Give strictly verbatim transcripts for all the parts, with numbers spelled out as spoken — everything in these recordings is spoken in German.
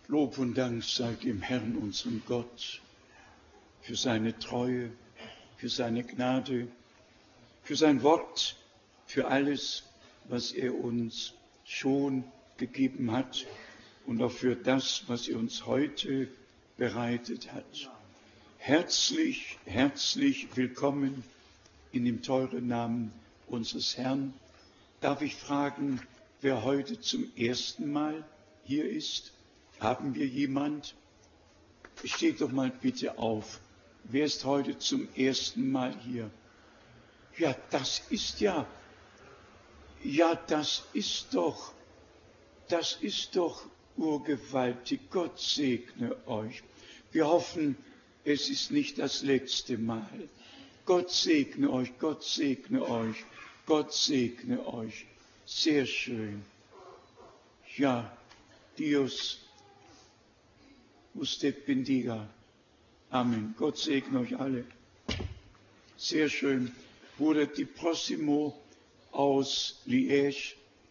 Lob und Dank sei dem Herrn, unserem Gott, für seine Treue, für seine Gnade, für sein Wort, für alles, was er uns schon gegeben hat und auch für das, was er uns heute bereitet hat. Herzlich, herzlich willkommen in dem teuren Namen unseres Herrn. Darf ich fragen, wer heute zum ersten Mal hier ist? Haben wir jemand? Steht doch mal bitte auf. Wer ist heute zum ersten Mal hier? Ja, das ist ja, ja, das ist doch, das ist doch urgewaltig. Gott segne euch. Wir hoffen, es ist nicht das letzte Mal. Gott segne euch, Gott segne euch, Gott segne euch. Sehr schön. Ja, Dios usted bendiga. Amen. Gott segne euch alle. Sehr schön. Bruder Di Prossimo aus Liège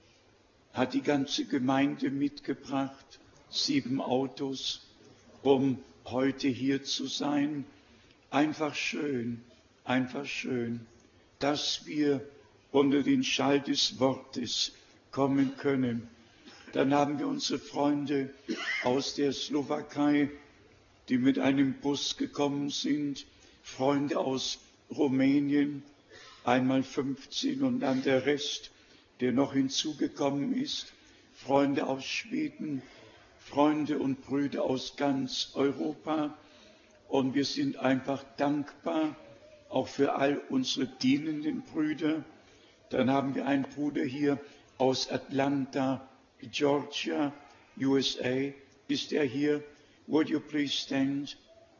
hat die ganze Gemeinde mitgebracht, sieben Autos, um heute hier zu sein. Einfach schön, einfach schön, dass wir unter den Schall des Wortes kommen können. Dann haben wir unsere Freunde aus der Slowakei, die mit einem Bus gekommen sind, Freunde aus Rumänien, einmal fünfzehn und dann der Rest, der noch hinzugekommen ist, Freunde aus Schweden, Freunde und Brüder aus ganz Europa. Und wir sind einfach dankbar, auch für all unsere dienenden Brüder. Dann haben wir einen Bruder hier aus Atlanta, Georgia, U S A. Ist er hier? Would you please stand?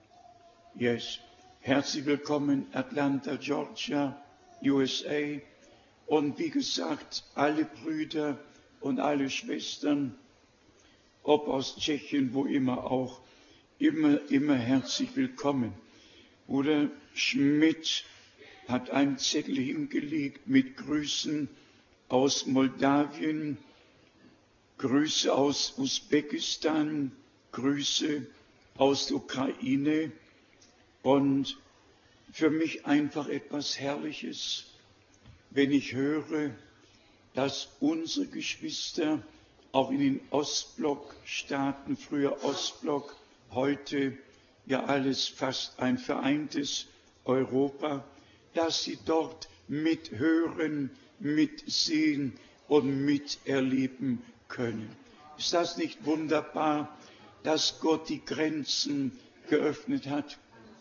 Yes. Herzlich willkommen, Atlanta, Georgia, U S A. Und wie gesagt, alle Brüder und alle Schwestern, ob aus Tschechien, wo immer auch, immer, immer herzlich willkommen. Bruder Schmidt hat einen Zettel hingelegt mit Grüßen aus Moldawien, Grüße aus Usbekistan, Grüße aus der Ukraine und für mich einfach etwas Herrliches, wenn ich höre, dass unsere Geschwister auch in den Ostblockstaaten, früher Ostblock, heute ja alles fast ein vereintes Europa, dass sie dort mithören, mitsehen und miterleben können. Ist das nicht wunderbar, dass Gott die Grenzen geöffnet hat?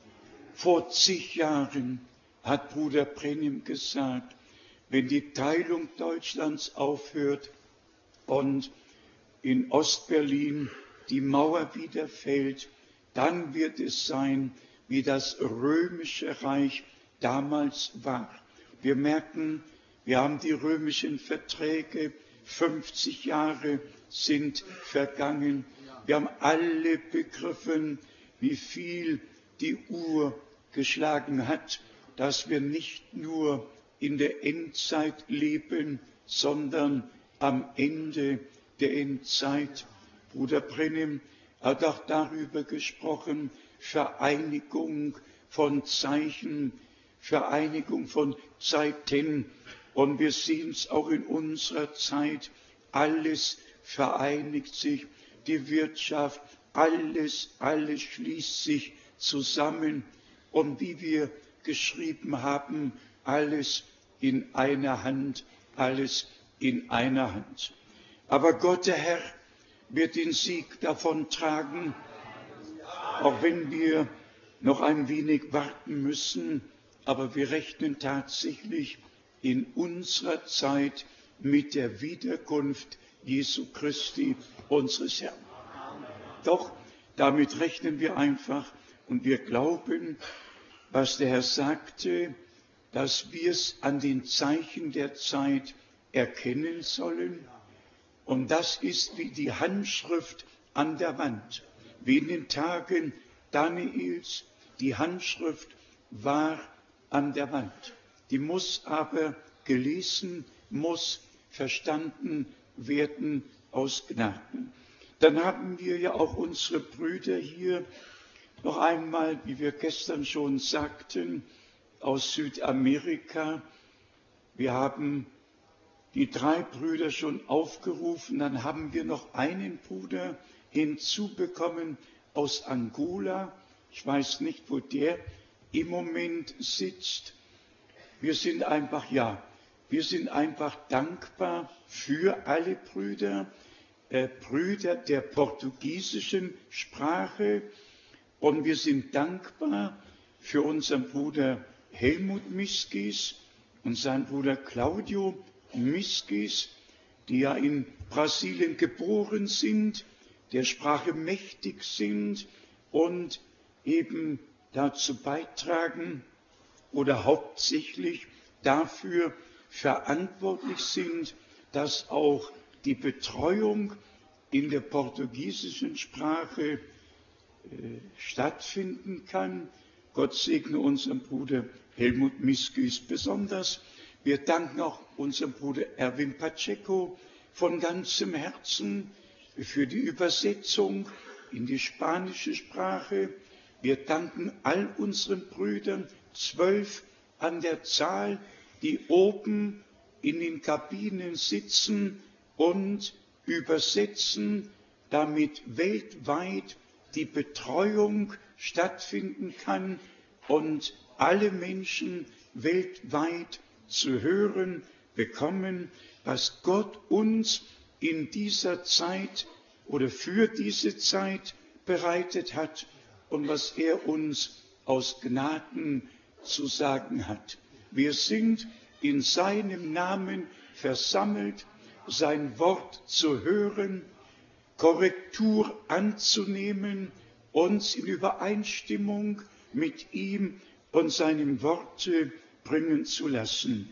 Vor zig Jahren hat Bruder Brennim gesagt, wenn die Teilung Deutschlands aufhört und in Ostberlin die Mauer wieder fällt, dann wird es sein, wie das römische Reich damals war. Wir merken, wir haben die römischen Verträge, fünfzig Jahre sind vergangen. Wir haben alle begriffen, wie viel die Uhr geschlagen hat, dass wir nicht nur in der Endzeit leben, sondern am Ende der Endzeit. Bruder Brennim hat auch darüber gesprochen, Vereinigung von Zeichen, Vereinigung von Zeiten. Und wir sehen es auch in unserer Zeit, alles vereinigt sich, die Wirtschaft, alles, alles schließt sich zusammen. Und wie wir geschrieben haben, alles in einer Hand, alles in einer Hand. Aber Gott, der Herr, wird den Sieg davon tragen, auch wenn wir noch ein wenig warten müssen, aber wir rechnen tatsächlich in unserer Zeit mit der Wiederkunft Jesu Christi, unseres Herrn. Doch damit rechnen wir einfach und wir glauben, was der Herr sagte, dass wir es an den Zeichen der Zeit erkennen sollen. Und das ist wie die Handschrift an der Wand. Wie in den Tagen Daniels, die Handschrift war an der Wand. Die muss aber gelesen, muss verstanden werden aus Gnaden. Dann haben wir ja auch unsere Brüder hier noch einmal, wie wir gestern schon sagten, aus Südamerika. Wir haben die drei Brüder schon aufgerufen, dann haben wir noch einen Bruder hinzubekommen aus Angola. Ich weiß nicht, wo der im Moment sitzt. Wir sind einfach, ja, wir sind einfach dankbar für alle Brüder, äh, Brüder der portugiesischen Sprache, und wir sind dankbar für unseren Bruder Helmut Miskis und seinen Bruder Claudio Miskis, die ja in Brasilien geboren sind, der Sprache mächtig sind und eben dazu beitragen oder hauptsächlich dafür verantwortlich sind, dass auch die Betreuung in der portugiesischen Sprache äh, stattfinden kann. Gott segne unseren Bruder Helmut Miskis besonders. Wir danken auch unserem Bruder Erwin Pacheco von ganzem Herzen für die Übersetzung in die spanische Sprache. Wir danken all unseren Brüdern, zwölf an der Zahl, die oben in den Kabinen sitzen und übersetzen, damit weltweit die Betreuung stattfinden kann und alle Menschen weltweit zu hören bekommen, was Gott uns in dieser Zeit oder für diese Zeit bereitet hat und was er uns aus Gnaden zu sagen hat. Wir sind in seinem Namen versammelt, sein Wort zu hören, Korrektur anzunehmen, uns in Übereinstimmung mit ihm und seinem Worte bringen zu lassen.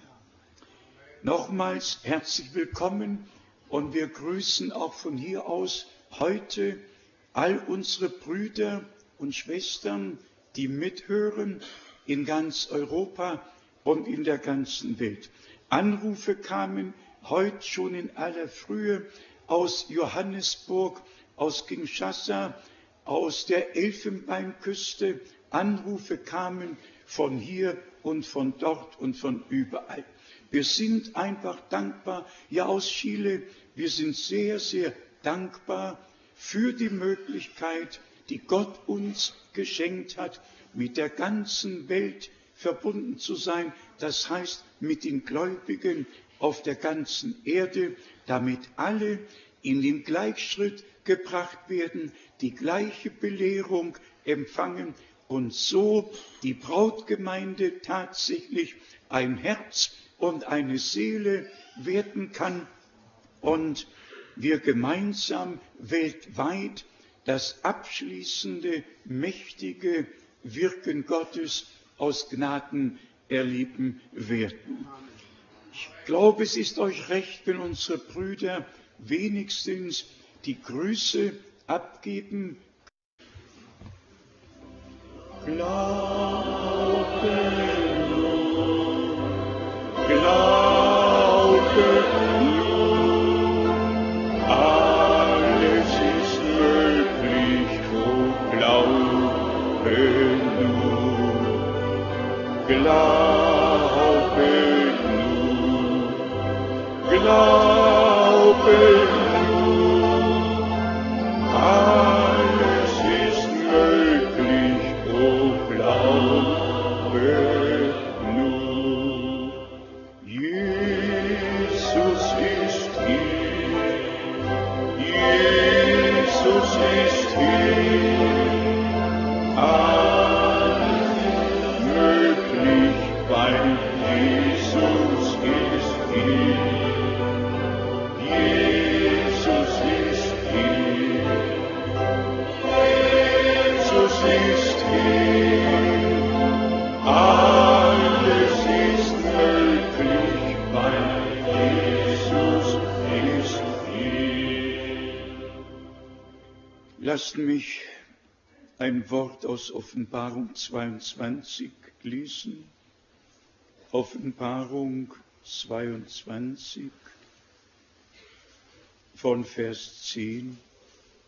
Nochmals herzlich willkommen, und wir grüßen auch von hier aus heute all unsere Brüder und Schwestern, die mithören in ganz Europa und in der ganzen Welt. Anrufe kamen heute schon in aller Frühe aus Johannesburg, aus Kinshasa, aus der Elfenbeinküste. Anrufe kamen von hier und von dort und von überall. Wir sind einfach dankbar, ja aus Chile, wir sind sehr, sehr dankbar für die Möglichkeit, die Gott uns geschenkt hat, mit der ganzen Welt verbunden zu sein, das heißt mit den Gläubigen auf der ganzen Erde, damit alle in den Gleichschritt gebracht werden, die gleiche Belehrung empfangen und so die Brautgemeinde tatsächlich ein Herz und eine Seele werden kann und wir gemeinsam weltweit das abschließende, mächtige Wirken Gottes aus Gnaden erleben werden. Ich glaube, es ist euch recht, wenn unsere Brüder wenigstens die Grüße abgeben. Glaube nur, glaube nur, alles ist möglich, oh glaube nur, glaube nur, glaube nur, alles ist möglich, oh glaube nur. Jesus ist hier, Jesus ist hier, alles möglich, weil Jesus ist hier. Jesus ist hier, Jesus ist hier, alles ist möglich, weil Jesus ist hier. Lasst mich ein Wort aus Offenbarung zweiundzwanzig lesen. Offenbarung zweiundzwanzig von Vers zehn.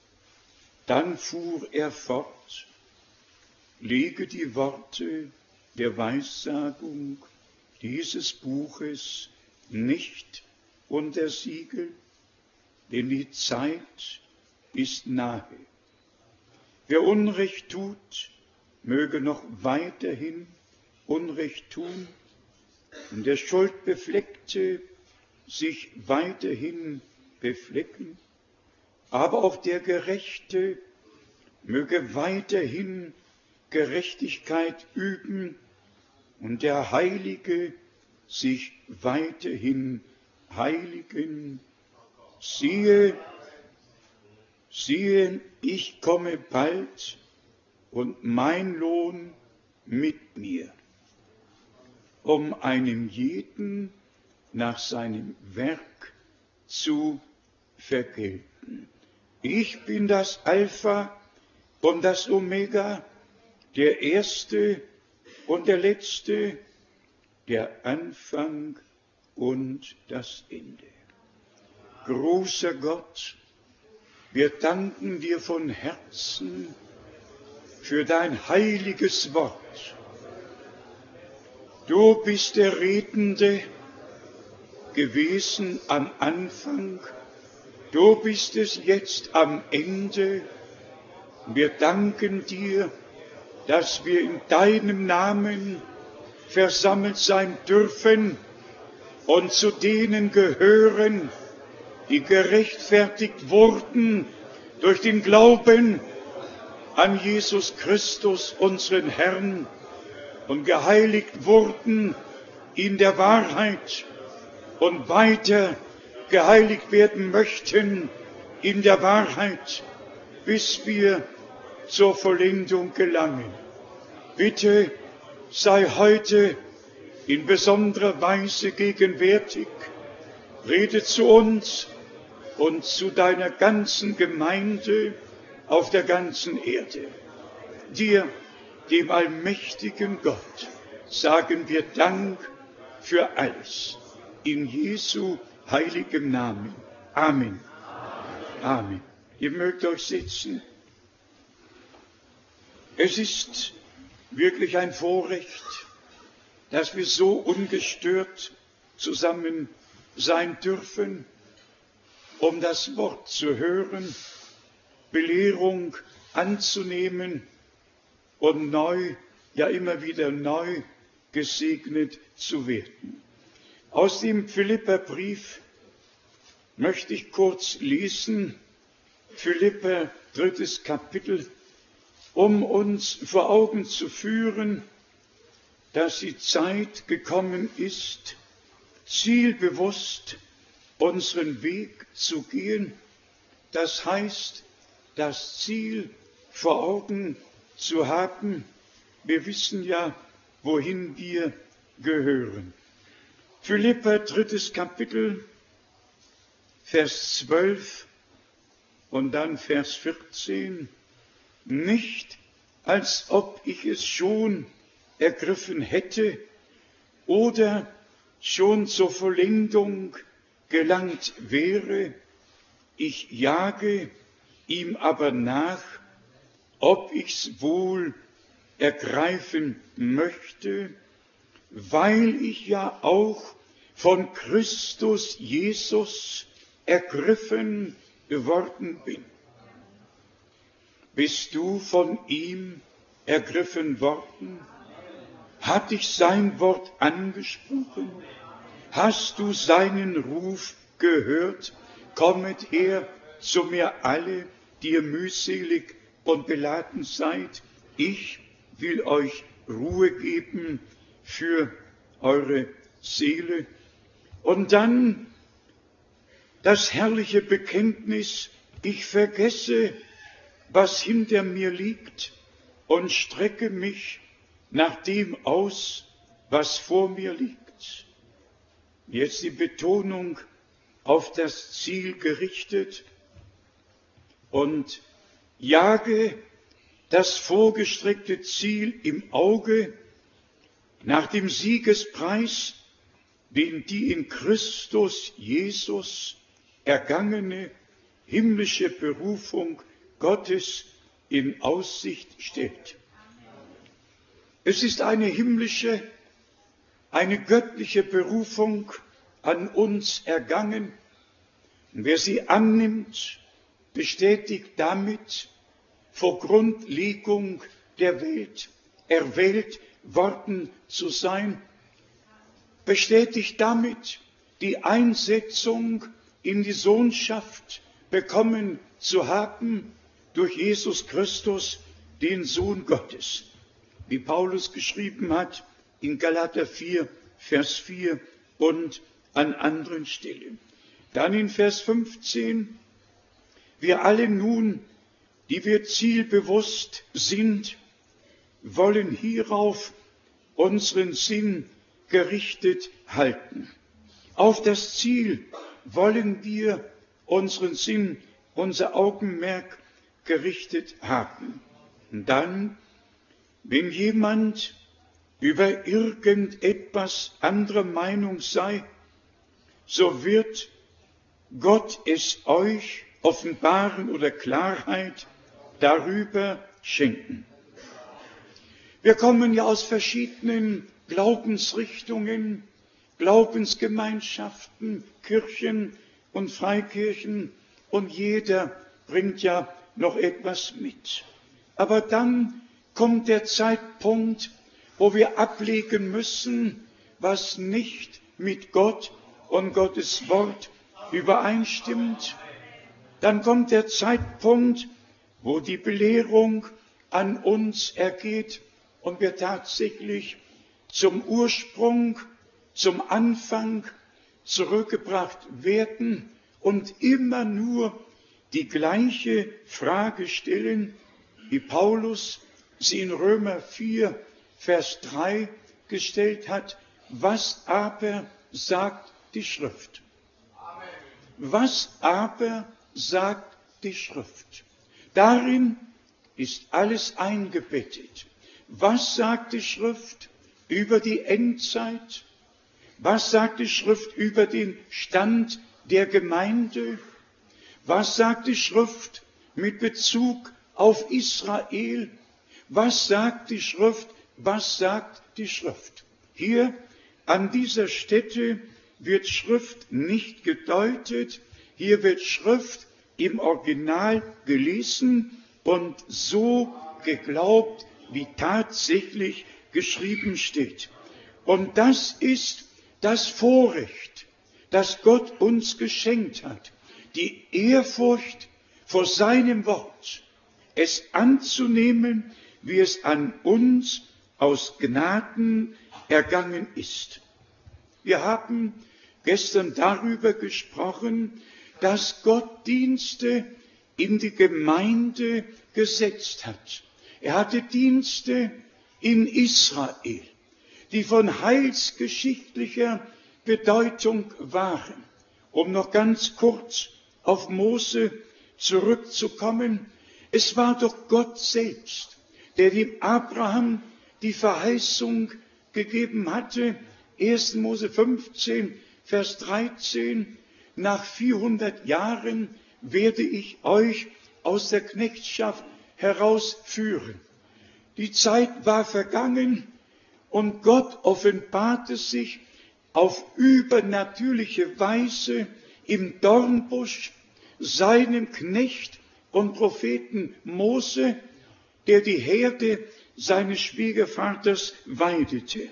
Dann fuhr er fort, lege die Worte der Weissagung dieses Buches nicht unter Siegel, denn die Zeit ist nahe. Wer Unrecht tut, möge noch weiterhin Unrecht tun, und der Schuldbefleckte sich weiterhin beflecken, aber auch der Gerechte möge weiterhin Gerechtigkeit üben und der Heilige sich weiterhin heiligen. Siehe, siehe, ich komme bald und mein Lohn mit mir, um einem jeden nach seinem Werk zu vergelten. Ich bin das Alpha und das Omega, der Erste und der Letzte, der Anfang und das Ende. Großer Gott, wir danken dir von Herzen für dein heiliges Wort. Du bist der Redende gewesen am Anfang, du bist es jetzt am Ende. Wir danken dir, dass wir in deinem Namen versammelt sein dürfen und zu denen gehören, die gerechtfertigt wurden durch den Glauben an Jesus Christus, unseren Herrn, und geheiligt wurden in der Wahrheit und weiter geheiligt werden möchten in der Wahrheit, bis wir zur Vollendung gelangen. Bitte sei heute in besonderer Weise gegenwärtig, rede zu uns und zu deiner ganzen Gemeinde auf der ganzen Erde. Dir, dem allmächtigen Gott, sagen wir Dank für alles. In Jesu heiligem Namen. Amen. Amen. Ihr mögt euch sitzen. Es ist wirklich ein Vorrecht, dass wir so ungestört zusammen sein dürfen, um das Wort zu hören, Belehrung anzunehmen und neu, ja immer wieder neu gesegnet zu werden. Aus dem Philipperbrief möchte ich kurz lesen, Philipper drittes Kapitel, um uns vor Augen zu führen, dass die Zeit gekommen ist, zielbewusst unseren Weg zu gehen. Das heißt, das Ziel vor Augen zu haben. Wir wissen ja, wohin wir gehören. Philipper drittes Kapitel, Vers zwölf und dann Vers vierzehn. Nicht, als ob ich es schon ergriffen hätte oder schon zur Vollendung gelangt wäre, ich jage ihm aber nach, ob ich's wohl ergreifen möchte, weil ich ja auch von Christus Jesus ergriffen geworden bin. Bist du von ihm ergriffen worden? Hat dich sein Wort angesprochen? Hast du seinen Ruf gehört? Kommet her zu mir alle, die ihr mühselig und beladen seid. Ich will euch Ruhe geben für eure Seele. Und dann das herrliche Bekenntnis, ich vergesse, was hinter mir liegt und strecke mich nach dem aus, was vor mir liegt. Jetzt die Betonung auf das Ziel gerichtet und jage das vorgestreckte Ziel im Auge nach dem Siegespreis, den die in Christus Jesus ergangene himmlische Berufung Gottes in Aussicht stellt. Es ist eine himmlische, eine göttliche Berufung an uns ergangen. Und wer sie annimmt, bestätigt damit vor Grundlegung der Welt erwählt worden zu sein, bestätigt damit die Einsetzung in die Sohnschaft bekommen zu haben durch Jesus Christus, den Sohn Gottes. Wie Paulus geschrieben hat in Galater vier, Vers vier und an anderen Stellen. Dann in Vers fünfzehn, wir alle nun, die wir zielbewusst sind, wollen hierauf unseren Sinn gerichtet halten. Auf das Ziel wollen wir unseren Sinn, unser Augenmerk gerichtet haben. Und dann, wenn jemand über irgendetwas anderer Meinung sei, so wird Gott es euch offenbaren oder Klarheit darüber schenken. Wir kommen ja aus verschiedenen Glaubensrichtungen, Glaubensgemeinschaften, Kirchen und Freikirchen, und jeder bringt ja noch etwas mit. Aber dann kommt der Zeitpunkt, wo wir ablegen müssen, was nicht mit Gott und Gottes Wort übereinstimmt. Dann kommt der Zeitpunkt, wo die Belehrung an uns ergeht und wir tatsächlich zum Ursprung, zum Anfang zurückgebracht werden und immer nur die gleiche Frage stellen, wie Paulus sie in Römer vier, Vers drei gestellt hat: Was aber sagt die Schrift? Was aber sagt die Schrift? Darin ist alles eingebettet. Was sagt die Schrift über die Endzeit? Was sagt die Schrift über den Stand der Gemeinde? Was sagt die Schrift mit Bezug auf Israel? Was sagt die Schrift? Was sagt die Schrift? Hier an dieser Stätte wird Schrift nicht gedeutet, hier wird Schrift im Original gelesen und so geglaubt, wie tatsächlich geschrieben steht. Und das ist das Vorrecht, das Gott uns geschenkt hat, die Ehrfurcht vor seinem Wort, es anzunehmen, wie es an uns aus Gnaden ergangen ist. Wir haben gestern darüber gesprochen, dass Gott Dienste in die Gemeinde gesetzt hat. Er hatte Dienste in Israel, die von heilsgeschichtlicher Bedeutung waren. Um noch ganz kurz auf Mose zurückzukommen: Es war doch Gott selbst, der dem Abraham die Verheißung gegeben hatte, erster Mose fünfzehn, Vers dreizehn, nach vierhundert Jahren werde ich euch aus der Knechtschaft herausführen. Die Zeit war vergangen und Gott offenbarte sich auf übernatürliche Weise im Dornbusch seinem Knecht und Propheten Mose, der die Herde seines Schwiegervaters weidete.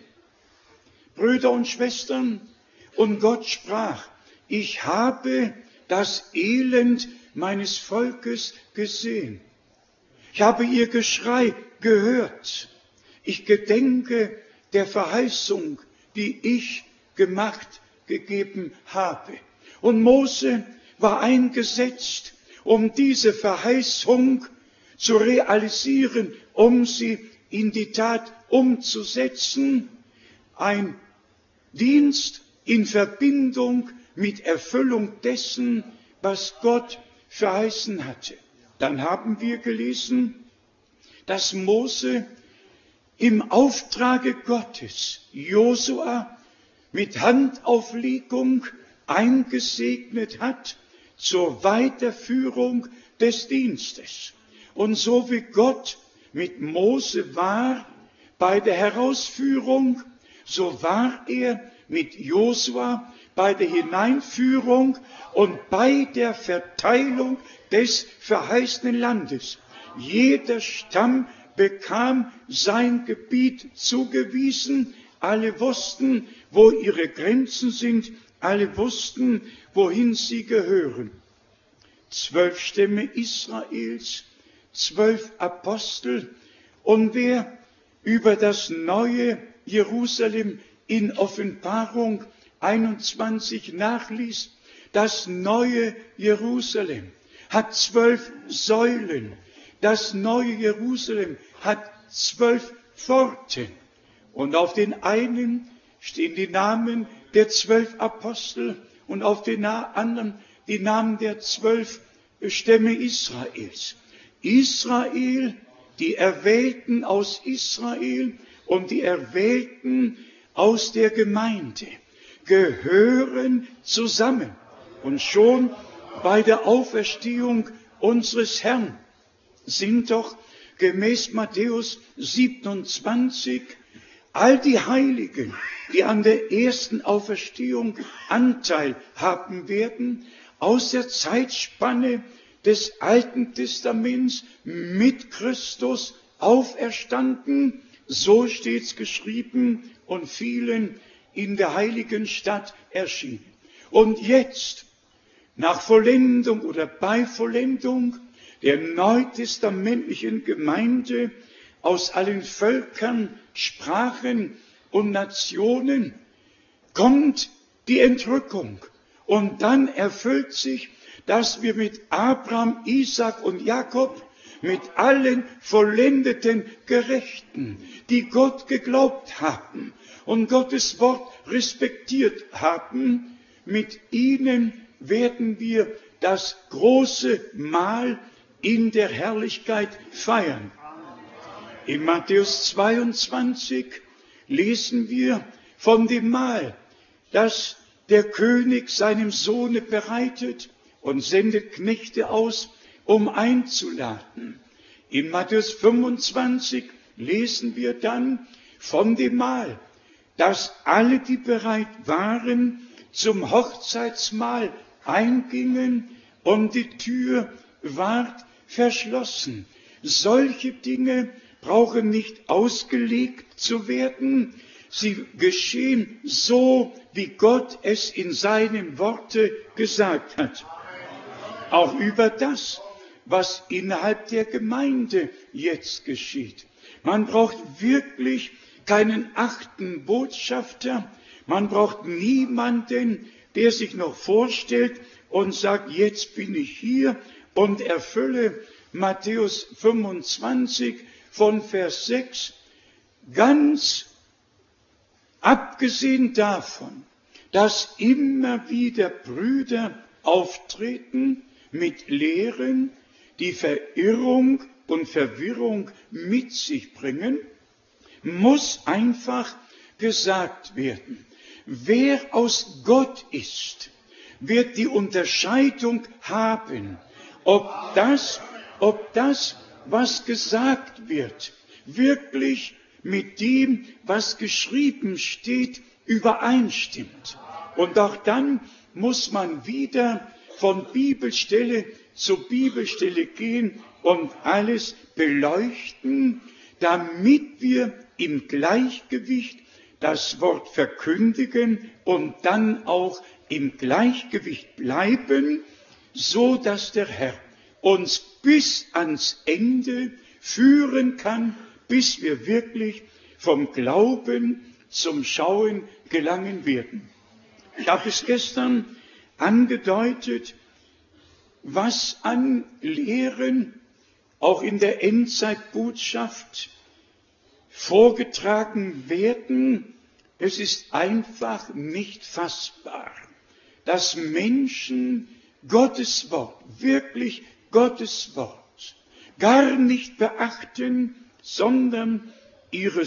Brüder und Schwestern, und Gott sprach: Ich habe das Elend meines Volkes gesehen. Ich habe ihr Geschrei gehört. Ich gedenke der Verheißung, die ich gemacht, gegeben habe. Und Mose war eingesetzt, um diese Verheißung zu realisieren, um sie in die Tat umzusetzen. Ein Dienst in Verbindung mit Erfüllung dessen, was Gott verheißen hatte. Dann haben wir gelesen, dass Mose im Auftrage Gottes Josua mit Handauflegung eingesegnet hat zur Weiterführung des Dienstes. Und so wie Gott mit Mose war bei der Herausführung, so war er mit Josua bei der Hineinführung und bei der Verteilung des verheißenen Landes. Jeder Stamm bekam sein Gebiet zugewiesen. Alle wussten, wo ihre Grenzen sind. Alle wussten, wohin sie gehören. Zwölf Stämme Israels, zwölf Apostel. Und wer über das neue Jerusalem in Offenbarung einundzwanzig nachliest, das neue Jerusalem hat zwölf Säulen. Das neue Jerusalem hat zwölf Pforten. Und auf den einen stehen die Namen der zwölf Apostel und auf den anderen die Namen der zwölf Stämme Israels. Israel, die Erwählten aus Israel und die Erwählten aus der Gemeinde gehören zusammen. Und schon bei der Auferstehung unseres Herrn sind doch gemäß Matthäus siebenundzwanzig all die Heiligen, die an der ersten Auferstehung Anteil haben werden, aus der Zeitspanne des Alten Testaments mit Christus auferstanden. So steht's geschrieben und vielen in der heiligen Stadt erschienen. Und jetzt, nach Vollendung oder bei Vollendung der neutestamentlichen Gemeinde aus allen Völkern, Sprachen und Nationen, kommt die Entrückung. Und dann erfüllt sich, dass wir mit Abraham, Isaak und Jakob, mit allen vollendeten Gerechten, die Gott geglaubt haben und Gottes Wort respektiert haben, mit ihnen werden wir das große Mahl in der Herrlichkeit feiern. In Matthäus zweiundzwanzig lesen wir von dem Mahl, das der König seinem Sohne bereitet und sendet Knechte aus, um einzuladen. In Matthäus fünfundzwanzig lesen wir dann von dem Mahl, dass alle, die bereit waren, zum Hochzeitsmahl eingingen und die Tür ward verschlossen. Solche Dinge brauchen nicht ausgelegt zu werden. Sie geschehen so, wie Gott es in seinem Worte gesagt hat. Auch über das, was innerhalb der Gemeinde jetzt geschieht. Man braucht wirklich keinen achten Botschafter. Man braucht niemanden, der sich noch vorstellt und sagt, jetzt bin ich hier und erfülle Matthäus fünfundzwanzig von Vers sechs. Ganz abgesehen davon, dass immer wieder Brüder auftreten mit Lehren, die Verirrung und Verwirrung mit sich bringen, muss einfach gesagt werden, wer aus Gott ist, wird die Unterscheidung haben, ob das, ob das, was gesagt wird, wirklich mit dem, was geschrieben steht, übereinstimmt. Und auch dann muss man wieder von Bibelstelle zu Bibelstelle gehen und alles beleuchten, damit wir im Gleichgewicht das Wort verkündigen und dann auch im Gleichgewicht bleiben, so dass der Herr uns bis ans Ende führen kann, bis wir wirklich vom Glauben zum Schauen gelangen werden. Ich habe es gestern angedeutet, was an Lehren auch in der Endzeitbotschaft vorgetragen werden. Es ist einfach nicht fassbar, dass Menschen Gottes Wort, wirklich Gottes Wort, gar nicht beachten, sondern ihre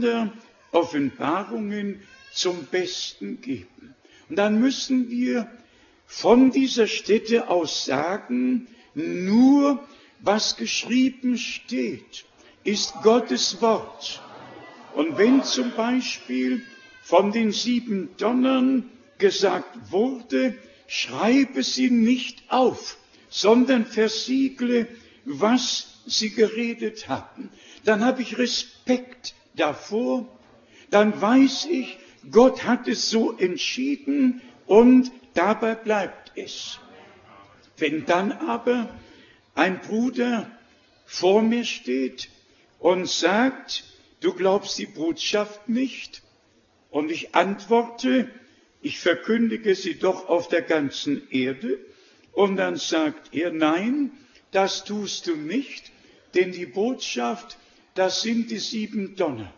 Sonderoffenbarungen zum Besten geben. Und dann müssen wir von dieser Stätte aus sagen, nur was geschrieben steht, ist Gottes Wort. Und wenn zum Beispiel von den sieben Donnern gesagt wurde, schreibe sie nicht auf, sondern versiegle, was sie geredet haben, dann habe ich Respekt davor, dann weiß ich, Gott hat es so entschieden und dabei bleibt es. Wenn dann aber ein Bruder vor mir steht und sagt, du glaubst die Botschaft nicht, und ich antworte, ich verkündige sie doch auf der ganzen Erde, und dann sagt er, nein, das tust du nicht, denn die Botschaft, das sind die sieben Donner.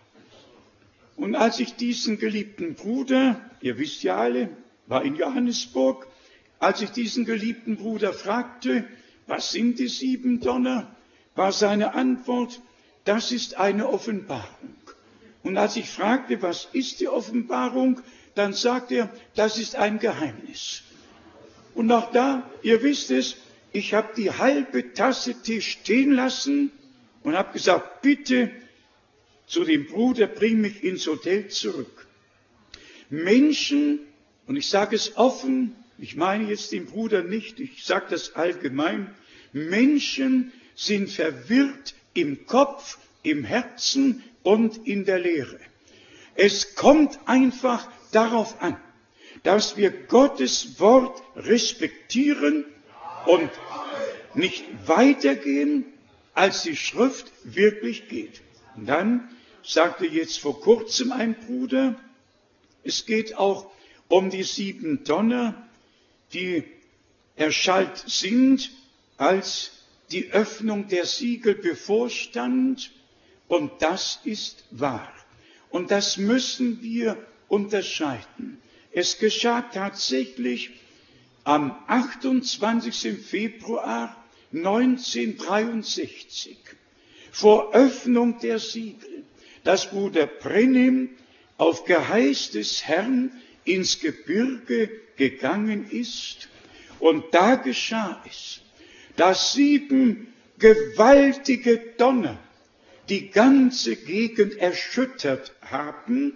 Und als ich diesen geliebten Bruder, ihr wisst ja alle, war in Johannesburg, als ich diesen geliebten Bruder fragte, was sind die sieben Donner, war seine Antwort, das ist eine Offenbarung. Und als ich fragte, was ist die Offenbarung, dann sagte er, das ist ein Geheimnis. Und auch da, ihr wisst es, ich habe die halbe Tasse Tee stehen lassen und habe gesagt, bitte zu dem Bruder, bring mich ins Hotel zurück. Menschen, und ich sage es offen, ich meine jetzt den Bruder nicht, ich sage das allgemein, Menschen sind verwirrt im Kopf, im Herzen und in der Lehre. Es kommt einfach darauf an, dass wir Gottes Wort respektieren und nicht weitergehen, als die Schrift wirklich geht. Und dann sagte jetzt vor kurzem ein Bruder, es geht auch um die sieben Donner, die erschallt sind, als die Öffnung der Siegel bevorstand. Und das ist wahr. Und das müssen wir unterscheiden. Es geschah tatsächlich am achtundzwanzigsten Februar neunzehnhundertdreiundsechzig, vor Öffnung der Siegel, dass Bruder Brennim auf Geheiß des Herrn ins Gebirge gegangen ist. Und da geschah es, dass sieben gewaltige Donner die ganze Gegend erschüttert haben.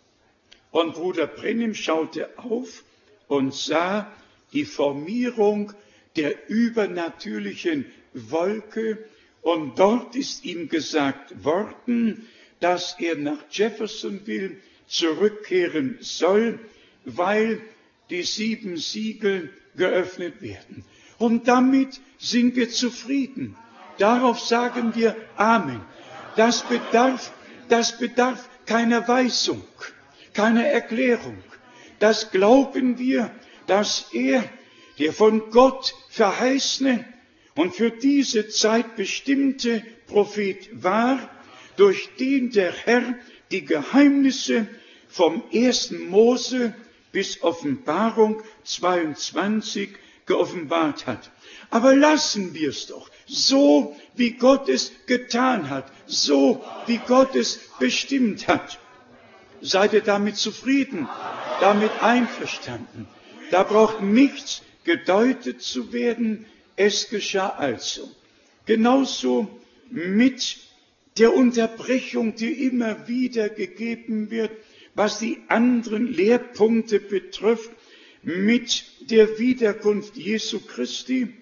Und Bruder Brennim schaute auf und sah die Formierung der übernatürlichen Wolke. Und dort ist ihm gesagt worden, dass er nach Jeffersonville zurückkehren soll, weil die sieben Siegel geöffnet werden. Und damit sind wir zufrieden. Darauf sagen wir Amen. Das bedarf, das bedarf keiner Weisung, keiner Erklärung. Das glauben wir, dass er, der von Gott verheißene und für diese Zeit bestimmte Prophet war, durch den der Herr die Geheimnisse vom ersten Mose bis Offenbarung zweiundzwanzig geoffenbart hat. Aber lassen wir es doch so, wie Gott es getan hat, so wie Gott es bestimmt hat. Seid ihr damit zufrieden, damit einverstanden? Da braucht nichts gedeutet zu werden, es geschah also. Genauso mit der Unterbrechung, die immer wieder gegeben wird, was die anderen Lehrpunkte betrifft, mit der Wiederkunft Jesu Christi.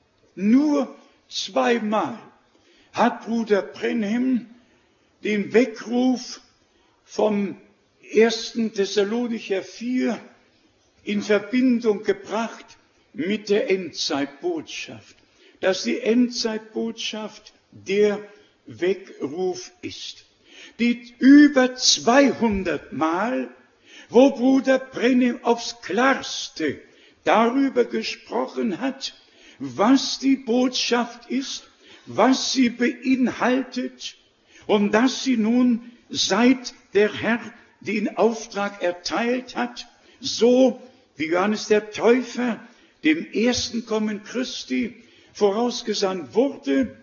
Nur zweimal hat Bruder Brennim den Weckruf vom ersten Thessalonicher vier in Verbindung gebracht mit der Endzeitbotschaft, dass die Endzeitbotschaft der Weckruf ist. Die über zweihundert Mal, wo Bruder Brennim aufs Klarste darüber gesprochen hat, was die Botschaft ist, was sie beinhaltet und dass sie nun, seit der Herr den Auftrag erteilt hat, so wie Johannes der Täufer dem ersten Kommen Christi vorausgesandt wurde,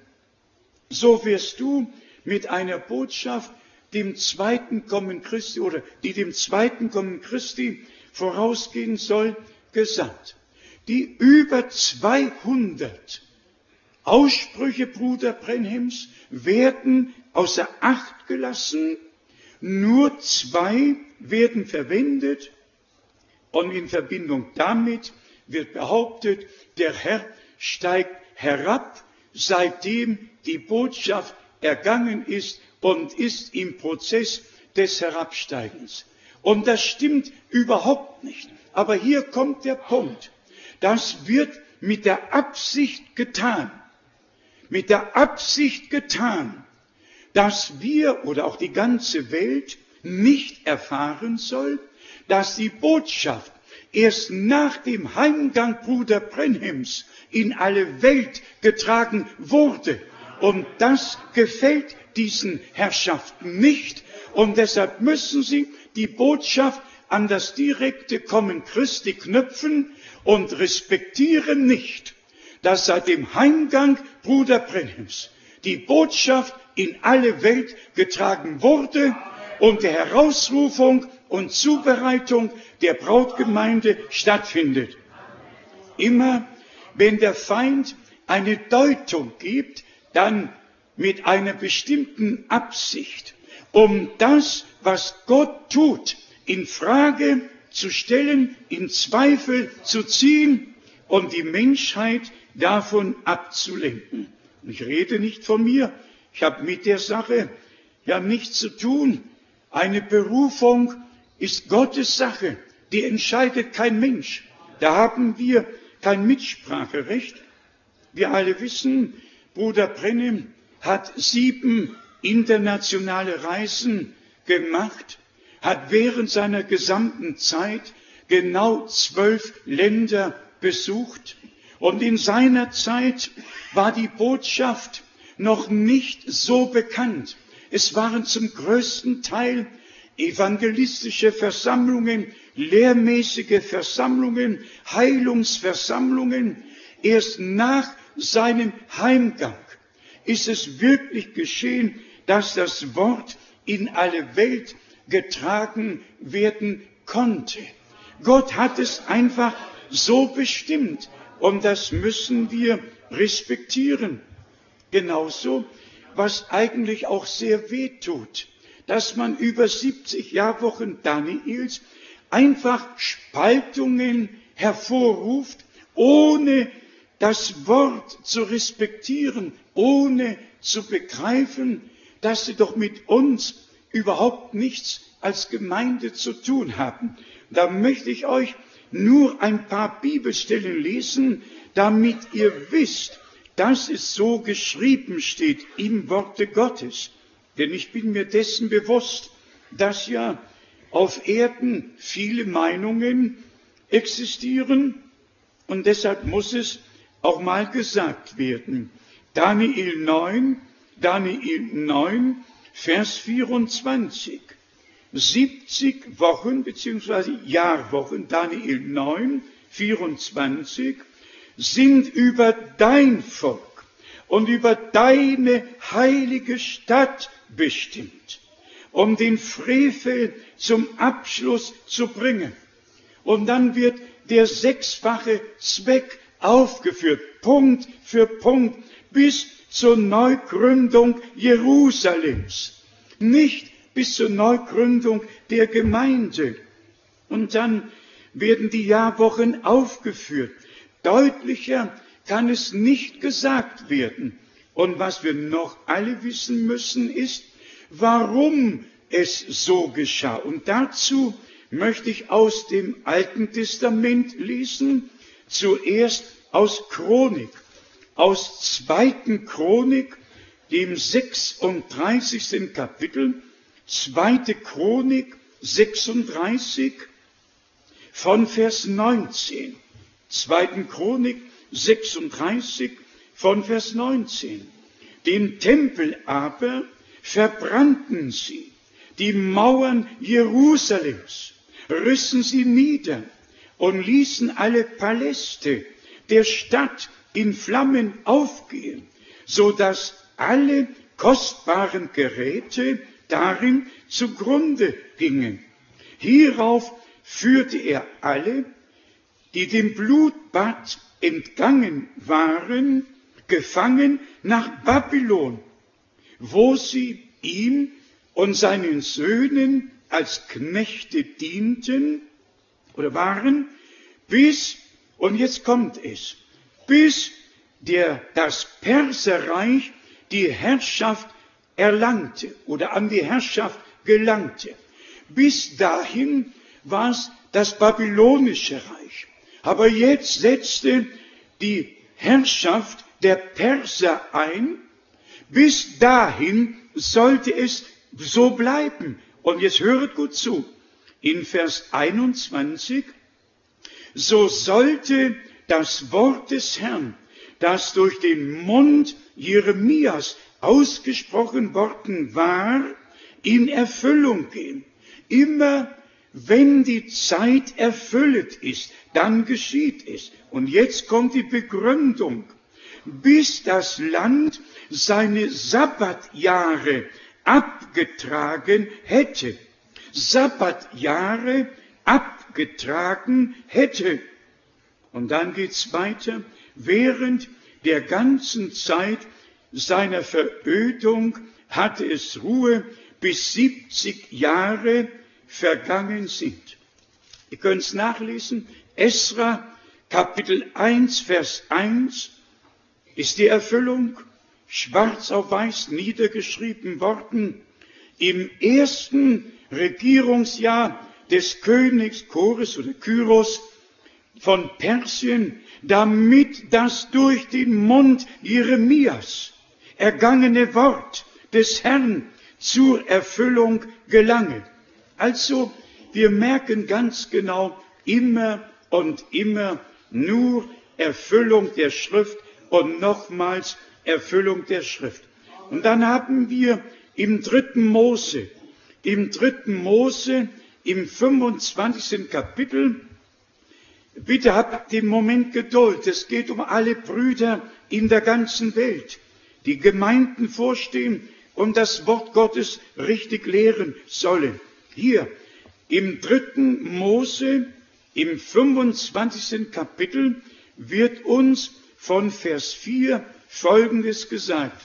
so wirst du mit einer Botschaft dem zweiten Kommen Christi oder die dem zweiten Kommen Christi vorausgehen soll, gesandt. Die über zweihundert Aussprüche Bruder Brenhims werden außer Acht gelassen. Nur zwei werden verwendet. Und in Verbindung damit wird behauptet, der Herr steigt herab, seitdem die Botschaft ergangen ist und ist im Prozess des Herabsteigens. Und das stimmt überhaupt nicht. Aber hier kommt der Punkt. Das wird mit der Absicht getan. Mit der Absicht getan, dass wir oder auch die ganze Welt nicht erfahren soll, dass die Botschaft erst nach dem Heimgang Bruder Brenhims in alle Welt getragen wurde. Und das gefällt diesen Herrschaften nicht. Und deshalb müssen sie die Botschaft an das direkte Kommen Christi knüpfen und respektieren nicht, dass seit dem Heimgang Bruder Brenhims die Botschaft in alle Welt getragen wurde und die Herausrufung und Zubereitung der Brautgemeinde stattfindet. Immer wenn der Feind eine Deutung gibt, dann mit einer bestimmten Absicht, um das, was Gott tut, in Frage zu stellen, in Zweifel zu ziehen und die Menschheit davon abzulenken. Und ich rede nicht von mir, ich habe mit der Sache ja nichts zu tun. Eine Berufung ist Gottes Sache, die entscheidet kein Mensch. Da haben wir kein Mitspracherecht. Wir alle wissen, Bruder Brenhim hat sieben internationale Reisen gemacht, hat während seiner gesamten Zeit genau zwölf Länder besucht. Und in seiner Zeit war die Botschaft noch nicht so bekannt. Es waren zum größten Teil evangelistische Versammlungen, lehrmäßige Versammlungen, Heilungsversammlungen. Erst nach seinem Heimgang ist es wirklich geschehen, dass das Wort in alle Welt getragen werden konnte. Gott hat es einfach so bestimmt und das müssen wir respektieren. Genauso, was eigentlich auch sehr weh tut, dass man über siebzig Jahrwochen Daniels einfach Spaltungen hervorruft, ohne das Wort zu respektieren, ohne zu begreifen, dass sie doch mit uns überhaupt nichts als Gemeinde zu tun haben. Da möchte ich euch nur ein paar Bibelstellen lesen, damit ihr wisst, dass es so geschrieben steht im Worte Gottes. Denn ich bin mir dessen bewusst, dass ja auf Erden viele Meinungen existieren und deshalb muss es auch mal gesagt werden. Daniel neun, Daniel neun, Vers vierundzwanzig. siebzig Wochen bzw. Jahrwochen, Daniel neun, vierundzwanzig, sind über dein Volk und über deine heilige Stadt bestimmt, um den Frevel zum Abschluss zu bringen. Und dann wird der sechsfache Zweck aufgeführt, Punkt für Punkt, bis zur Neugründung Jerusalems. Nicht bis zur Neugründung der Gemeinde. Und dann werden die Jahrwochen aufgeführt. Deutlicher kann es nicht gesagt werden. Und was wir noch alle wissen müssen, ist, warum es so geschah. Und dazu möchte ich aus dem Alten Testament lesen, zuerst aus Chronik, aus zweiten Chronik, dem sechsunddreißigsten Kapitel, zweite Chronik sechsunddreißig, von Vers neunzehn. zweite Chronik sechsunddreißig, von Vers neunzehn. Den Tempel aber verbrannten sie, die Mauern Jerusalems rissen sie nieder und ließen alle Paläste der Stadt in Flammen aufgehen, so dass alle kostbaren Geräte darin zugrunde gingen. Hierauf führte er alle, die dem Blutbad entgangen waren, gefangen nach Babylon, wo sie ihm und seinen Söhnen als Knechte dienten oder waren, bis, und jetzt kommt es, bis der, das Perserreich die Herrschaft erlangte oder an die Herrschaft gelangte. Bis dahin war es das babylonische Reich. Aber jetzt setzte die Herrschaft der Perser ein. Bis dahin sollte es so bleiben. Und jetzt höret gut zu. In Vers einundzwanzig, so sollte das Wort des Herrn, das durch den Mund Jeremias ausgesprochen worden war, in Erfüllung gehen. Immer wenn die Zeit erfüllt ist, dann geschieht es. Und jetzt kommt die Begründung. Bis das Land seine Sabbatjahre abgetragen hätte. Sabbatjahre abgetragen hätte. Und dann geht's weiter. Während der ganzen Zeit seiner Verödung hatte es Ruhe, bis siebzig Jahre vergangen sind. Ihr könnt es nachlesen. Esra, Kapitel eins, Vers eins, ist die Erfüllung schwarz auf weiß niedergeschrieben worden. Im ersten Regierungsjahr des Königs Kores oder Kyros von Persien, damit das durch den Mund Jeremias ergangene Wort des Herrn zur Erfüllung gelange. Also, wir merken ganz genau, immer und immer nur Erfüllung der Schrift und nochmals Erfüllung der Schrift. Und dann haben wir im dritten Mose, im dritten Mose, im fünfundzwanzigsten Kapitel, bitte habt den Moment Geduld, es geht um alle Brüder in der ganzen Welt, die Gemeinden vorstehen und das Wort Gottes richtig lehren sollen. Hier, im dritten Mose, im fünfundzwanzigsten Kapitel, wird uns von Vers vier Folgendes gesagt.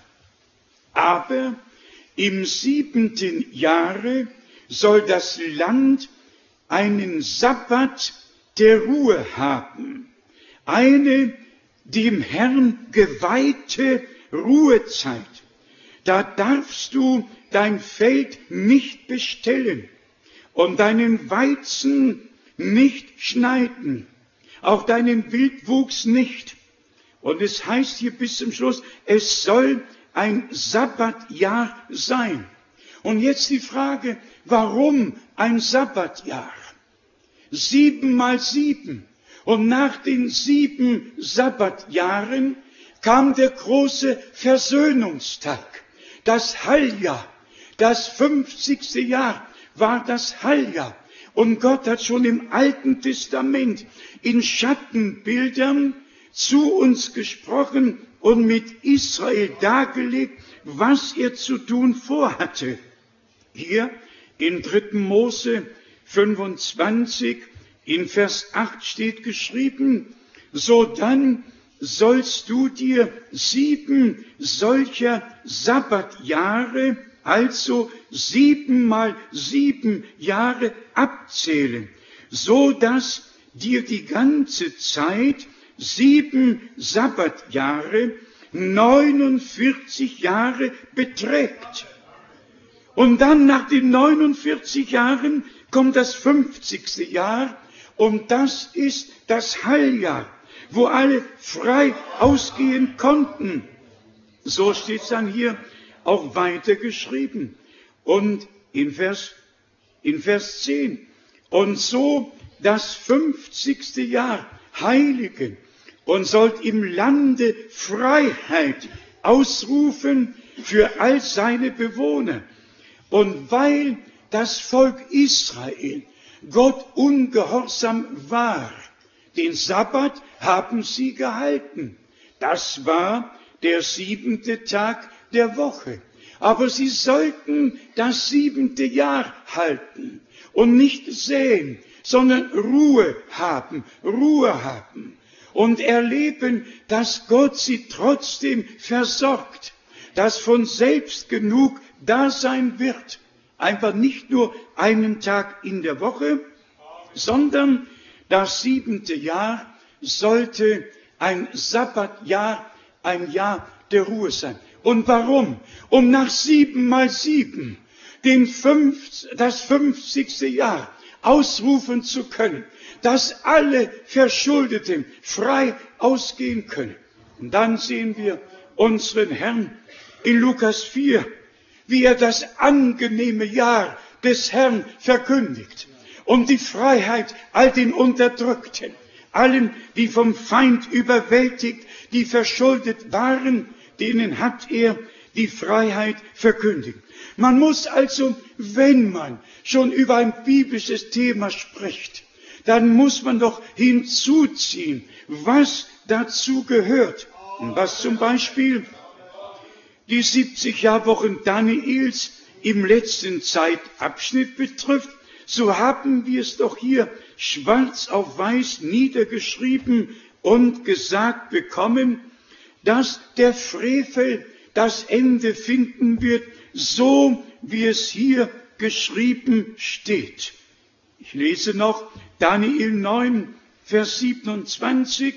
Aber im siebenten Jahre soll das Land einen Sabbat der Ruhe haben, eine dem Herrn geweihte Ruhezeit. Da darfst du dein Feld nicht bestellen und deinen Weizen nicht schneiden, auch deinen Wildwuchs nicht. Und es heißt hier bis zum Schluss, es soll ein Sabbatjahr sein. Und jetzt die Frage, warum ein Sabbatjahr? Sieben mal sieben. Und nach den sieben Sabbatjahren kam der große Versöhnungstag, das Halljahr. Das fünfzigste Jahr war das Halljahr. Und Gott hat schon im Alten Testament in Schattenbildern zu uns gesprochen und mit Israel dargelegt, was er zu tun vorhatte. Hier in dritten Mose fünfundzwanzig, in Vers acht steht geschrieben, so dann sollst du dir sieben solcher Sabbatjahre, also sieben mal sieben Jahre abzählen, so dass dir die ganze Zeit sieben Sabbatjahre neunundvierzig Jahre beträgt. Und dann nach den neunundvierzig Jahren kommt das fünfzigste Jahr und das ist das Halljahr, wo alle frei ausgehen konnten. So steht es dann hier auch weiter geschrieben. Und in Vers, in Vers zehn. Und so das fünfzigste Jahr heiligen und sollt im Lande Freiheit ausrufen für all seine Bewohner. Und weil das Volk Israel Gott ungehorsam war, den Sabbat haben sie gehalten. Das war der siebente Tag der Woche. Aber sie sollten das siebente Jahr halten und nicht säen, sondern Ruhe haben, Ruhe haben. und erleben, dass Gott sie trotzdem versorgt, dass von selbst genug da sein wird. Einfach nicht nur einen Tag in der Woche, sondern das siebente Jahr sollte ein Sabbatjahr, ein Jahr der Ruhe sein. Und warum? Um nach sieben mal sieben den fünf, das fünfzigste Jahr ausrufen zu können, dass alle Verschuldeten frei ausgehen können. Und dann sehen wir unseren Herrn in Lukas vier, wie er das angenehme Jahr des Herrn verkündigt und die Freiheit all den Unterdrückten, allen, die vom Feind überwältigt, die verschuldet waren, denen hat er die Freiheit verkündigt. Man muss also, wenn man schon über ein biblisches Thema spricht, dann muss man doch hinzuziehen, was dazu gehört. Und was zum Beispiel die siebzig Jahrwochen Daniels im letzten Zeitabschnitt betrifft, so haben wir es doch hier schwarz auf weiß niedergeschrieben und gesagt bekommen, dass der Frevel das Ende finden wird, so wie es hier geschrieben steht. Ich lese noch Daniel neun, Vers siebenundzwanzig.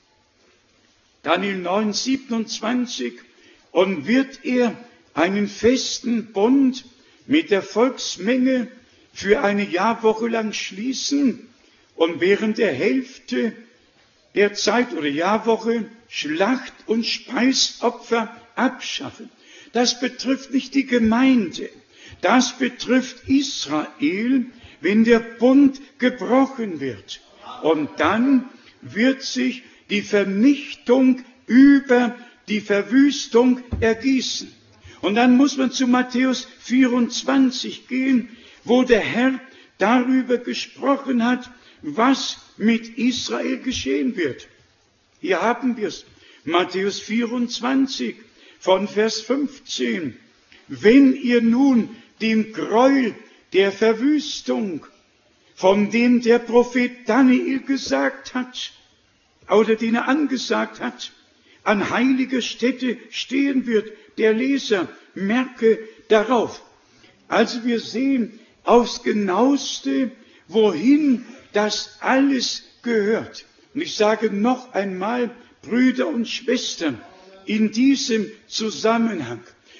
Daniel neun, siebenundzwanzig. Und wird er einen festen Bund mit der Volksmenge für eine Jahrwoche lang schließen und während der Hälfte der Zeit oder Jahrwoche Schlacht- und Speisopfer abschaffen. Das betrifft nicht die Gemeinde, das betrifft Israel, wenn der Bund gebrochen wird. Und dann wird sich die Vernichtung über die Verwüstung ergießen. Und dann muss man zu Matthäus vierundzwanzig gehen, wo der Herr darüber gesprochen hat, was mit Israel geschehen wird. Hier haben wir es. Matthäus vierundzwanzig von Vers fünfzehn. Wenn ihr nun den Gräuel der Verwüstung, von dem der Prophet Daniel gesagt hat, oder den er angesagt hat, an heilige Stätte stehen wird, der Leser merke darauf. Also wir sehen aufs Genaueste, wohin das alles gehört. Und ich sage noch einmal, Brüder und Schwestern, in diesem Zusammenhang,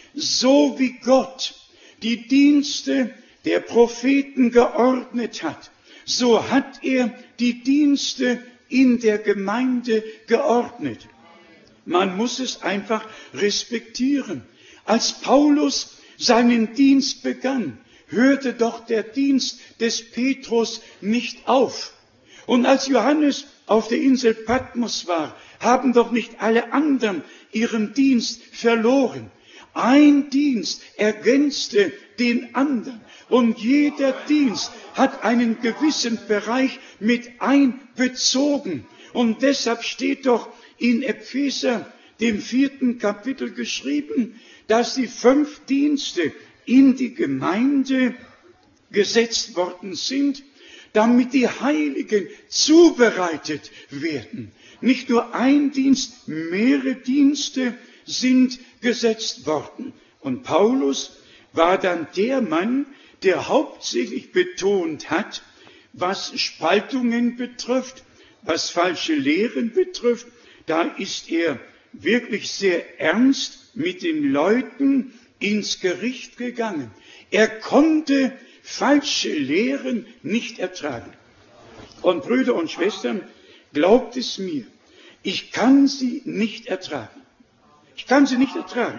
so wie Gott die Dienste der Propheten geordnet hat, so hat er die Dienste in der Gemeinde geordnet. Man muss es einfach respektieren. Als Paulus seinen Dienst begann, hörte doch der Dienst des Petrus nicht auf. Und als Johannes auf der Insel Patmos war, haben doch nicht alle anderen ihren Dienst verloren. Ein Dienst ergänzte den anderen. Und jeder Dienst hat einen gewissen Bereich mit einbezogen. Und deshalb steht doch in Epheser, dem vierten Kapitel geschrieben, dass die fünf Dienste in die Gemeinde gesetzt worden sind, damit die Heiligen zubereitet werden. Nicht nur ein Dienst, mehrere Dienste sind gesetzt worden. Und Paulus war dann der Mann, der hauptsächlich betont hat, was Spaltungen betrifft, was falsche Lehren betrifft. Da ist er wirklich sehr ernst mit den Leuten ins Gericht gegangen. Er konnte falsche Lehren nicht ertragen. Und Brüder und Schwestern, glaubt es mir, ich kann sie nicht ertragen. Ich kann sie nicht ertragen.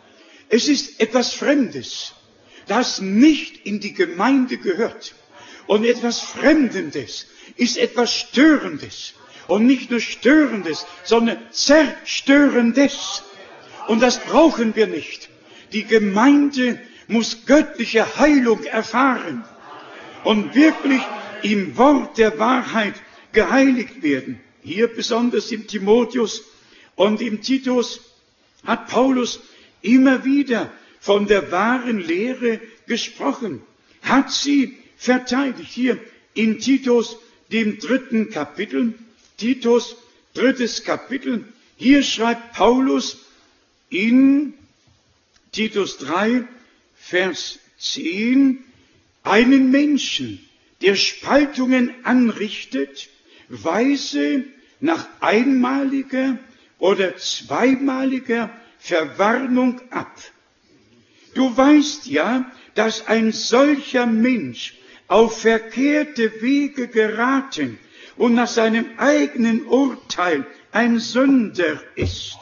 Es ist etwas Fremdes, das nicht in die Gemeinde gehört. Und etwas Fremdendes ist etwas Störendes. Und nicht nur Störendes, sondern Zerstörendes. Und das brauchen wir nicht. Die Gemeinde muss göttliche Heilung erfahren und wirklich im Wort der Wahrheit geheiligt werden. Hier besonders im Timotheus und im Titus hat Paulus immer wieder von der wahren Lehre gesprochen, hat sie verteidigt. Hier in Titus, dem dritten Kapitel, Titus, drittes Kapitel. Hier schreibt Paulus in Titus drei, Vers zehn, einen Menschen, der Spaltungen anrichtet, weise nach einmaliger oder zweimaliger Verwarnung ab. Du weißt ja, dass ein solcher Mensch auf verkehrte Wege geraten und nach seinem eigenen Urteil ein Sünder ist.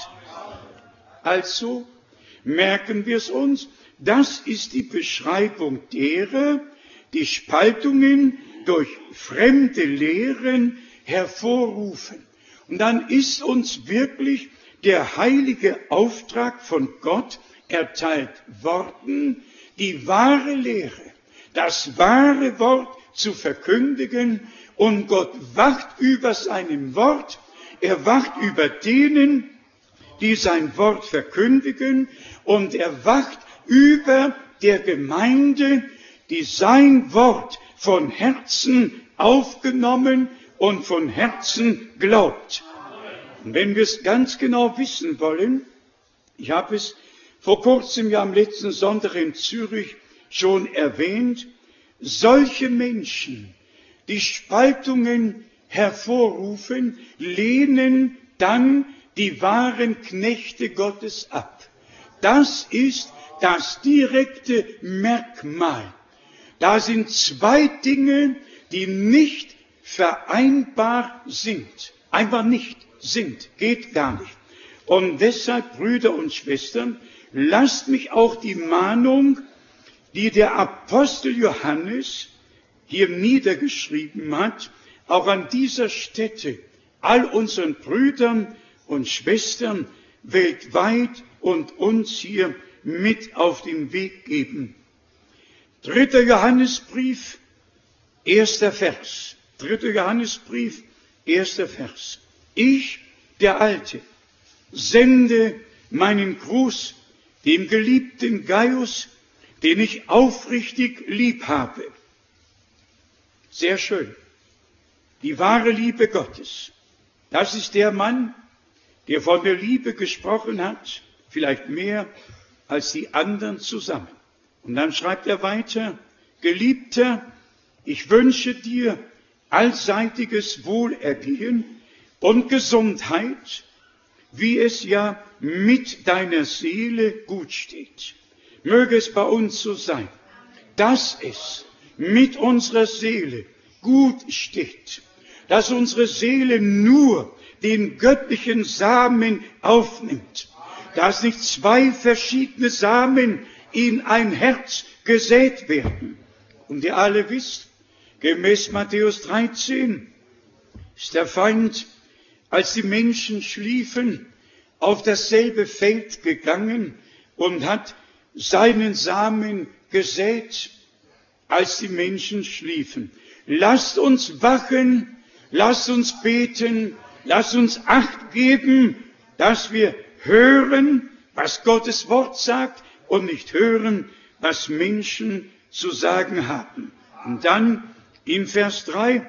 Also merken wir es uns, das ist die Beschreibung derer, die Spaltungen durch fremde Lehren hervorrufen. Und dann ist uns wirklich der heilige Auftrag von Gott erteilt worden, die wahre Lehre, das wahre Wort zu verkündigen. Und Gott wacht über seinem Wort, er wacht über denen, die sein Wort verkündigen, und er wacht über der Gemeinde, die sein Wort von Herzen aufgenommen und von Herzen glaubt. Und wenn wir es ganz genau wissen wollen, ich habe es vor kurzem ja am letzten Sonntag in Zürich schon erwähnt, solche Menschen, die Spaltungen hervorrufen, lehnen dann die wahren Knechte Gottes ab. Das ist das direkte Merkmal. Da sind zwei Dinge, die nicht vereinbar sind. Einfach nicht sind. Geht gar nicht. Und deshalb, Brüder und Schwestern, lasst mich auch die Mahnung, die der Apostel Johannes hier niedergeschrieben hat, auch an dieser Stätte all unseren Brüdern und Schwestern weltweit und uns hier mit auf den Weg geben. Dritter Johannesbrief, erster Vers. Dritter Johannesbrief, erster Vers. Ich, der Alte, sende meinen Gruß dem geliebten Gaius, den ich aufrichtig lieb habe. Sehr schön. Die wahre Liebe Gottes. Das ist der Mann, der von der Liebe gesprochen hat, vielleicht mehr als die anderen zusammen. Und dann schreibt er weiter, Geliebter, ich wünsche dir allseitiges Wohlergehen und Gesundheit, wie es ja mit deiner Seele gut steht. Möge es bei uns so sein, dass es mit unserer Seele gut steht, dass unsere Seele nur den göttlichen Samen aufnimmt, dass nicht zwei verschiedene Samen in ein Herz gesät werden. Und ihr alle wisst, gemäß Matthäus dreizehn ist der Feind, als die Menschen schliefen, auf dasselbe Feld gegangen und hat seinen Samen gesät, als die Menschen schliefen. Lasst uns wachen, lasst uns beten, lasst uns Acht geben, dass wir hören, was Gottes Wort sagt und nicht hören, was Menschen zu sagen haben. Und dann in Vers drei,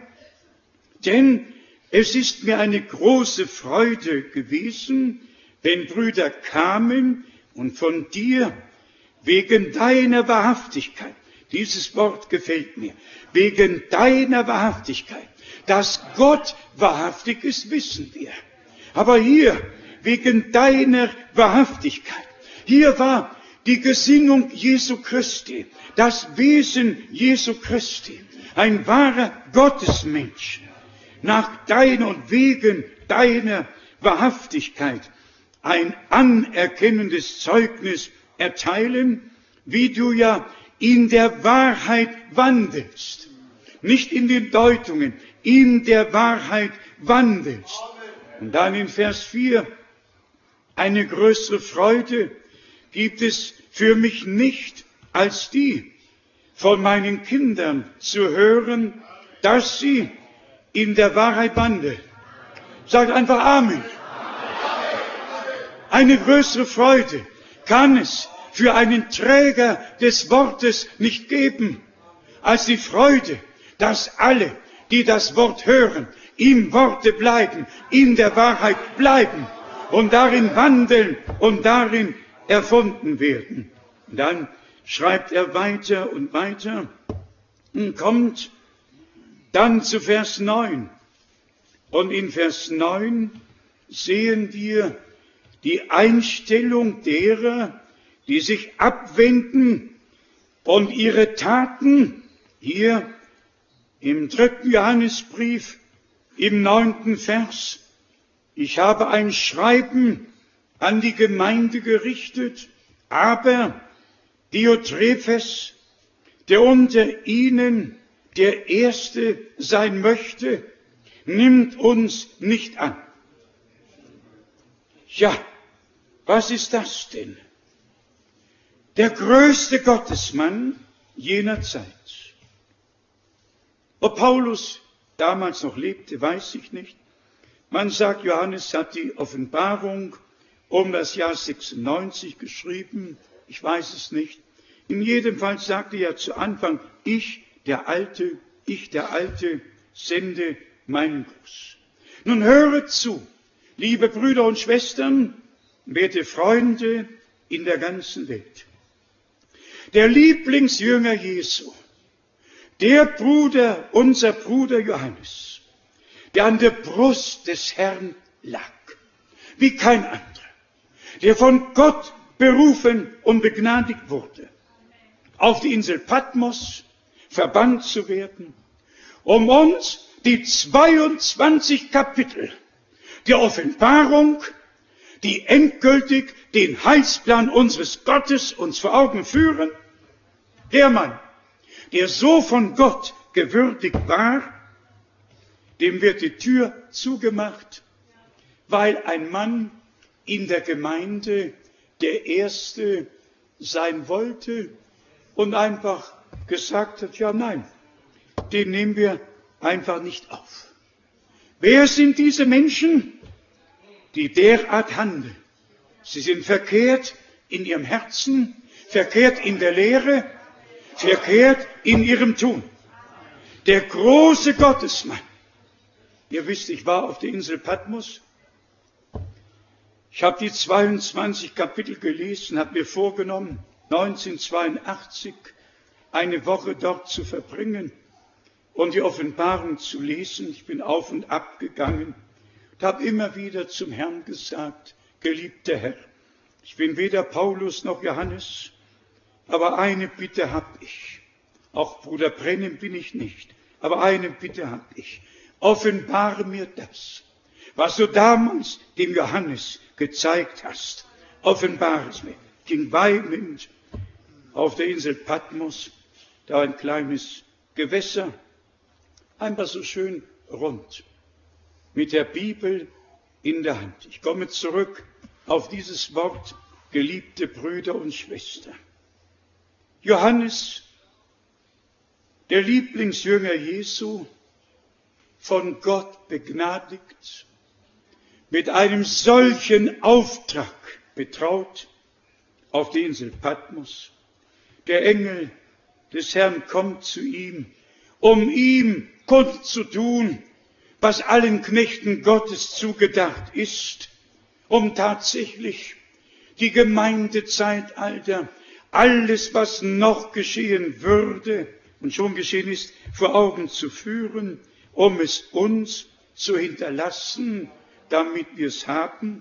denn es ist mir eine große Freude gewesen, wenn Brüder kamen und von dir wegen deiner Wahrhaftigkeit, dieses Wort gefällt mir, wegen deiner Wahrhaftigkeit, dass Gott wahrhaftig ist, wissen wir. Aber hier, wegen deiner Wahrhaftigkeit, hier war die Gesinnung Jesu Christi, das Wesen Jesu Christi, ein wahrer Gottesmensch, nach deiner und wegen deiner Wahrhaftigkeit ein anerkennendes Zeugnis erteilen, wie du ja in der Wahrheit wandelst, nicht in den Deutungen, in der Wahrheit wandelst. Und dann in Vers vier, eine größere Freude gibt es für mich nicht, als die von meinen Kindern zu hören, dass sie in der Wahrheit wandeln. Sagt einfach Amen. Eine größere Freude kann es für einen Träger des Wortes nicht geben, als die Freude, dass alle, die das Wort hören, im Worte bleiben, in der Wahrheit bleiben und darin wandeln und darin erfunden werden. Und dann schreibt er weiter und weiter und kommt dann zu Vers neun. Und in Vers neun sehen wir die Einstellung derer, die sich abwenden und ihre Taten hier im dritten Johannesbrief im neunten Vers. Ich habe ein Schreiben an die Gemeinde gerichtet, aber Diotrephes, der unter ihnen der Erste sein möchte, nimmt uns nicht an. Ja, was ist das denn? Der größte Gottesmann jener Zeit. Ob Paulus damals noch lebte, weiß ich nicht. Man sagt, Johannes hat die Offenbarung um das Jahr sechsundneunzig geschrieben. Ich weiß es nicht. In jedem Fall sagte er zu Anfang, ich, der Alte, ich, der Alte, sende meinen Gruß. Nun höret zu, liebe Brüder und Schwestern, werte Freunde in der ganzen Welt. Der Lieblingsjünger Jesu, der Bruder, unser Bruder Johannes, der an der Brust des Herrn lag, wie kein anderer, der von Gott berufen und begnadigt wurde, auf die Insel Patmos verbannt zu werden, um uns die zweiundzwanzig Kapitel der Offenbarung, die endgültig den Heilsplan unseres Gottes uns vor Augen führen. Der Mann, der so von Gott gewürdigt war, dem wird die Tür zugemacht, weil ein Mann in der Gemeinde der Erste sein wollte und einfach gesagt hat, ja nein, den nehmen wir einfach nicht auf. Wer sind diese Menschen, die derart handeln? Sie sind verkehrt in ihrem Herzen, verkehrt in der Lehre, verkehrt in ihrem Tun. Der große Gottesmann. Ihr wisst, ich war auf der Insel Patmos. Ich habe die zweiundzwanzig Kapitel gelesen, habe mir vorgenommen, neunzehnhundertzweiundachtzig eine Woche dort zu verbringen und die Offenbarung zu lesen. Ich bin auf und ab gegangen und habe immer wieder zum Herrn gesagt, geliebter Herr, ich bin weder Paulus noch Johannes, aber eine Bitte habe ich. Auch Bruder Brennim bin ich nicht, aber eine Bitte habe ich. Offenbare mir das, was du damals dem Johannes gezeigt hast. Offenbare es mir. Ich ging weinend auf der Insel Patmos, da ein kleines Gewässer, einfach so schön rund, mit der Bibel in der Hand. Ich komme zurück auf dieses Wort, geliebte Brüder und Schwestern. Johannes, der Lieblingsjünger Jesu, von Gott begnadigt, mit einem solchen Auftrag betraut auf die Insel Patmos. Der Engel des Herrn kommt zu ihm, um ihm kundzutun, was allen Knechten Gottes zugedacht ist, um tatsächlich die Gemeindezeitalter, alles, was noch geschehen würde und schon geschehen ist, vor Augen zu führen, um es uns zu hinterlassen, damit wir es haben.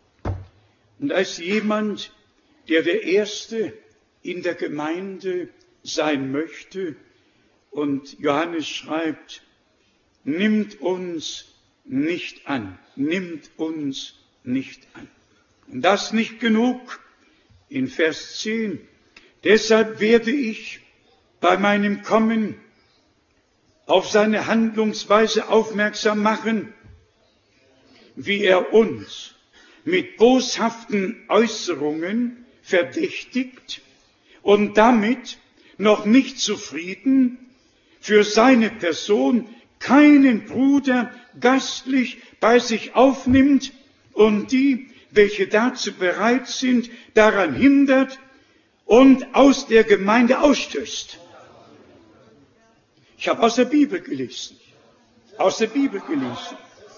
Und als jemand, der der Erste in der Gemeinde sein möchte, und Johannes schreibt, nimmt uns nicht an, nimmt uns nicht an. Und das nicht genug, in Vers zehn, deshalb werde ich bei meinem Kommen auf seine Handlungsweise aufmerksam machen, wie er uns mit boshaften Äußerungen verdächtigt und damit noch nicht zufrieden für seine Person keinen Bruder geistlich bei sich aufnimmt und die, welche dazu bereit sind, daran hindert und aus der Gemeinde ausstößt. Ich habe aus der Bibel gelesen. aus der Bibel gelesen.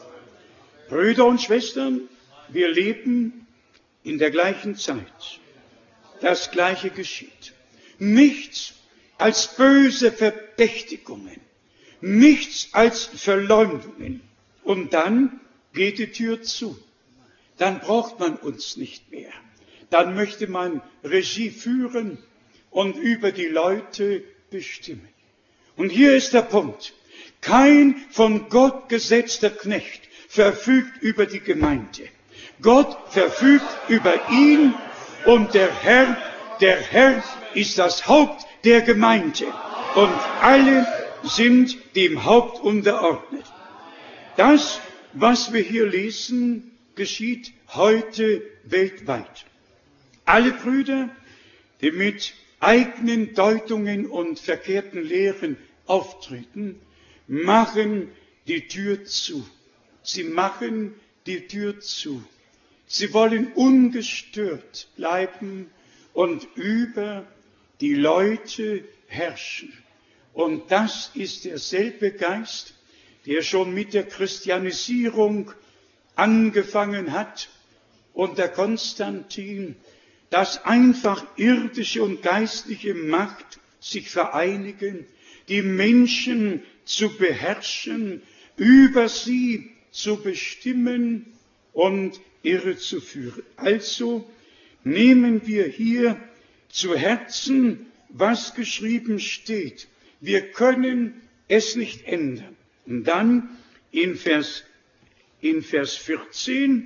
Brüder und Schwestern, wir leben in der gleichen Zeit. Das Gleiche geschieht. Nichts als böse Verdächtigungen, nichts als Verleumdungen. Und dann geht die Tür zu. Dann braucht man uns nicht mehr. Dann möchte man Regie führen und über die Leute bestimmen. Und hier ist der Punkt. Kein von Gott gesetzter Knecht verfügt über die Gemeinde. Gott verfügt über ihn und der Herr, der Herr ist das Haupt der Gemeinde. Und alle sind dem Haupt unterordnet. Das, was wir hier lesen, geschieht heute weltweit. Alle Brüder, die mit eigenen Deutungen und verkehrten Lehren auftreten, machen die Tür zu. Sie machen die Tür zu. Sie wollen ungestört bleiben und über die Leute herrschen. Und das ist derselbe Geist, der schon mit der Christianisierung angefangen hat unter Konstantin, dass einfach irdische und geistliche Macht sich vereinigen, die Menschen zu beherrschen, über sie zu bestimmen und irre zu führen. Also nehmen wir hier zu Herzen, was geschrieben steht. Wir können es nicht ändern. Und dann in Vers, in Vers vierzehn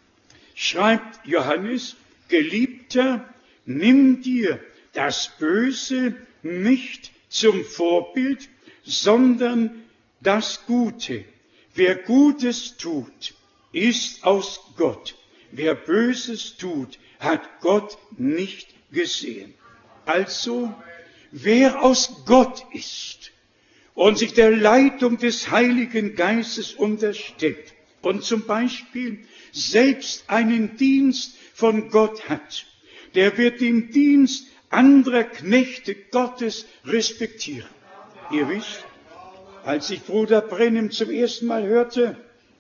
schreibt Johannes, Geliebter, nimm dir das Böse nicht zum Vorbild, sondern das Gute. Wer Gutes tut, ist aus Gott. Wer Böses tut, hat Gott nicht gesehen. Also, wer aus Gott ist und sich der Leitung des Heiligen Geistes unterstellt und zum Beispiel selbst einen Dienst von Gott hat, der wird den Dienst anderer Knechte Gottes respektieren. Ihr wisst, als ich Bruder Brenhem zum ersten Mal hörte,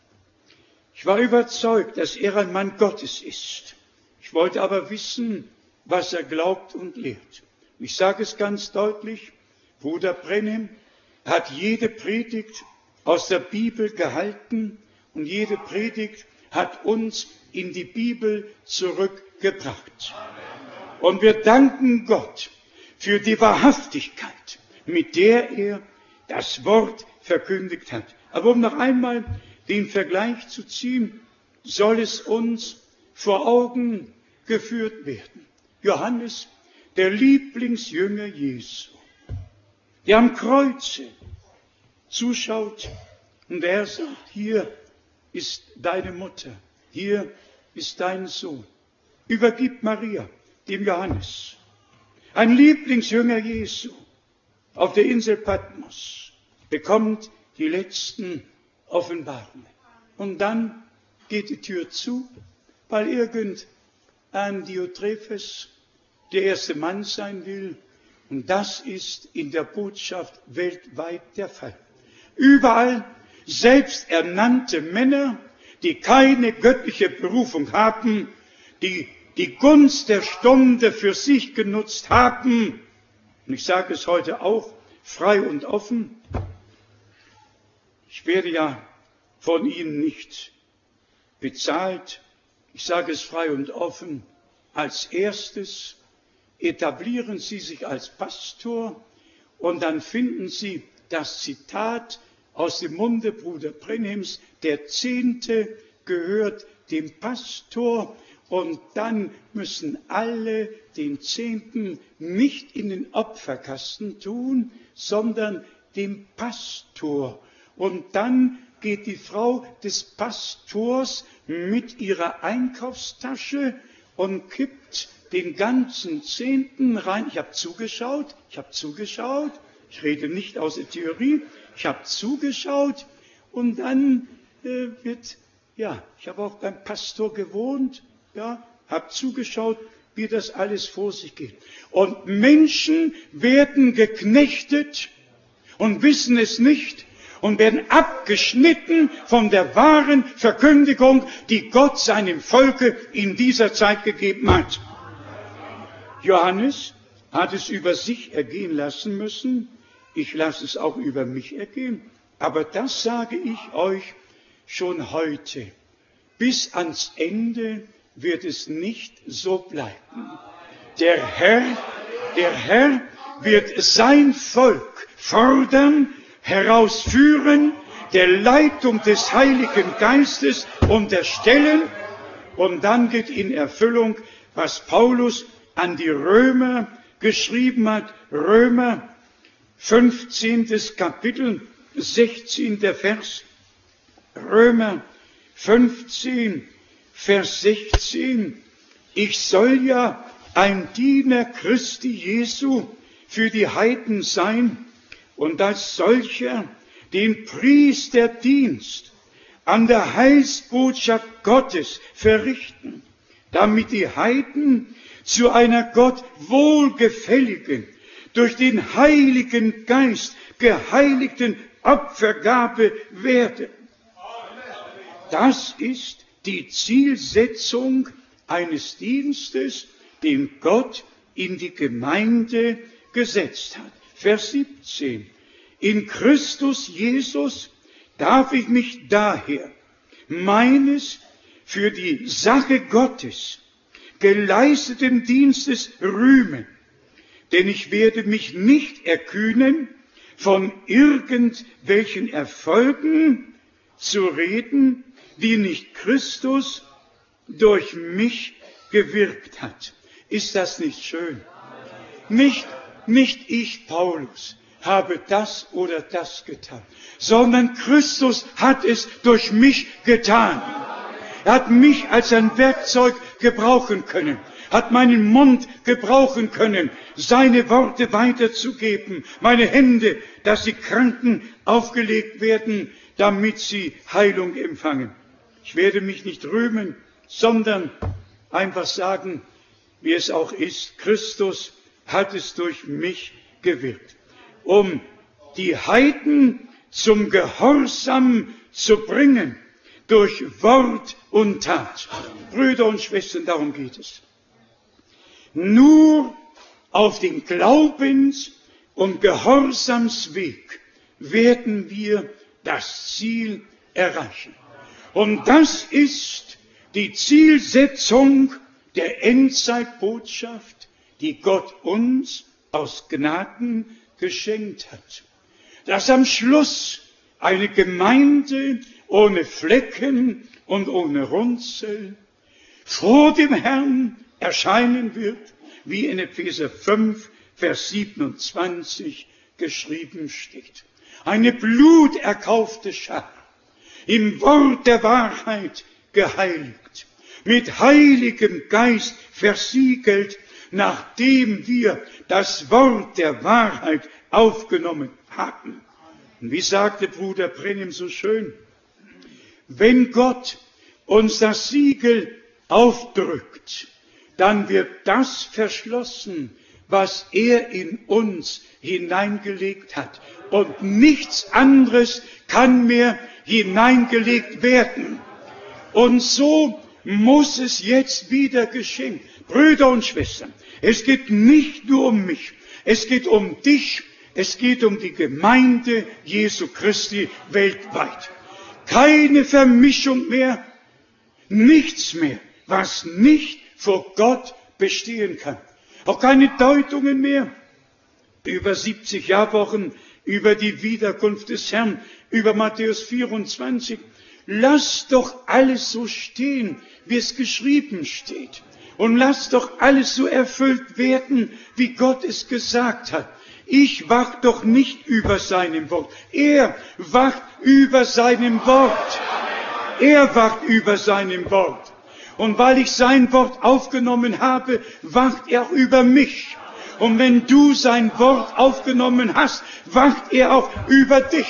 ich war überzeugt, dass er ein Mann Gottes ist. Ich wollte aber wissen, was er glaubt und lehrt. Ich sage es ganz deutlich, Bruder Brenhem hat jede Predigt aus der Bibel gehalten und jede Predigt hat uns in die Bibel zurückgebracht. Und wir danken Gott für die Wahrhaftigkeit, mit der er das Wort verkündigt hat. Aber um noch einmal den Vergleich zu ziehen, soll es uns vor Augen geführt werden. Johannes, der Lieblingsjünger Jesu, der am Kreuze zuschaut und er sagt, hier ist deine Mutter, hier ist dein Sohn. Übergibt Maria dem Johannes. Ein Lieblingsjünger Jesu auf der Insel Patmos bekommt die letzten Offenbarungen. Und dann geht die Tür zu, weil irgendein Diotrephes der erste Mann sein will. Und das ist in der Botschaft weltweit der Fall. Überall selbsternannte Männer, die keine göttliche Berufung haben, die die Gunst der Stunde für sich genutzt haben. Und ich sage es heute auch frei und offen. Ich werde ja von Ihnen nicht bezahlt. Ich sage es frei und offen. Als erstes etablieren Sie sich als Pastor und dann finden Sie das Zitat aus dem Munde Bruder Brenhems, der Zehnte gehört dem Pastor, und dann müssen alle den Zehnten nicht in den Opferkasten tun, sondern dem Pastor. Und dann geht die Frau des Pastors mit ihrer Einkaufstasche und kippt den ganzen Zehnten rein. Ich habe zugeschaut, ich habe zugeschaut, ich rede nicht aus der Theorie, ich habe zugeschaut und dann äh, wird, ja, ich habe auch beim Pastor gewohnt, ja, habe zugeschaut, wie das alles vor sich geht. Und Menschen werden geknechtet und wissen es nicht und werden abgeschnitten von der wahren Verkündigung, die Gott seinem Volke in dieser Zeit gegeben hat. Johannes hat es über sich ergehen lassen müssen. Ich lasse es auch über mich ergehen. Aber das sage ich euch schon heute. Bis ans Ende wird es nicht so bleiben. Der Herr, der Herr wird sein Volk fordern, herausführen, der Leitung des Heiligen Geistes unterstellen, und dann geht in Erfüllung, was Paulus an die Römer geschrieben hat. Römer fünfzehntes Kapitel, sechzehnter Vers. Römer fünfzehn, Vers sechzehn. Ich soll ja ein Diener Christi Jesu für die Heiden sein und als solcher den Priesterdienst an der Heilsbotschaft Gottes verrichten, damit die Heiden zu einer Gott wohlgefälligen, durch den Heiligen Geist geheiligten Opfergabe werden. Das ist die Zielsetzung eines Dienstes, den Gott in die Gemeinde gesetzt hat. Vers siebzehn. In Christus Jesus darf ich mich daher meines für die Sache Gottes geleisteten Dienstes rühmen, denn ich werde mich nicht erkühnen, von irgendwelchen Erfolgen zu reden, die nicht Christus durch mich gewirkt hat. Ist das nicht schön? Nicht, nicht ich, Paulus, habe das oder das getan, sondern Christus hat es durch mich getan. Er hat mich als ein Werkzeug gebrauchen können, hat meinen Mund gebrauchen können, seine Worte weiterzugeben, meine Hände, dass die Kranken aufgelegt werden, damit sie Heilung empfangen. Ich werde mich nicht rühmen, sondern einfach sagen, wie es auch ist, Christus hat es durch mich gewirkt, um die Heiden zum Gehorsam zu bringen, durch Wort und Tat. Brüder und Schwestern, darum geht es. Nur auf den Glaubens- und Gehorsamsweg werden wir das Ziel erreichen. Und das ist die Zielsetzung der Endzeitbotschaft, die Gott uns aus Gnaden geschenkt hat. Dass am Schluss eine Gemeinde ohne Flecken und ohne Runzel vor dem Herrn erscheinen wird, wie in Epheser fünf, Vers siebenundzwanzig geschrieben steht. Eine bluterkaufte Schar, im Wort der Wahrheit geheiligt, mit heiligem Geist versiegelt, nachdem wir das Wort der Wahrheit aufgenommen haben. Und wie sagte Bruder Brennim so schön, wenn Gott uns das Siegel aufdrückt, dann wird das verschlossen, was er in uns hineingelegt hat. Und nichts anderes kann mehr hineingelegt werden. Und so muss es jetzt wieder geschehen. Brüder und Schwestern, es geht nicht nur um mich, es geht um dich, es geht um die Gemeinde Jesu Christi weltweit. Keine Vermischung mehr, nichts mehr, was nicht vor Gott bestehen kann. Auch keine Deutungen mehr über siebzig Jahrwochen, über die Wiederkunft des Herrn, über Matthäus vierundzwanzig. Lass doch alles so stehen, wie es geschrieben steht. Und lass doch alles so erfüllt werden, wie Gott es gesagt hat. Ich wach doch nicht über seinem Wort. Er wacht über seinem Wort. Er wacht über seinem Wort. Und weil ich sein Wort aufgenommen habe, wacht er auch über mich. Und wenn du sein Wort aufgenommen hast, wacht er auch über dich.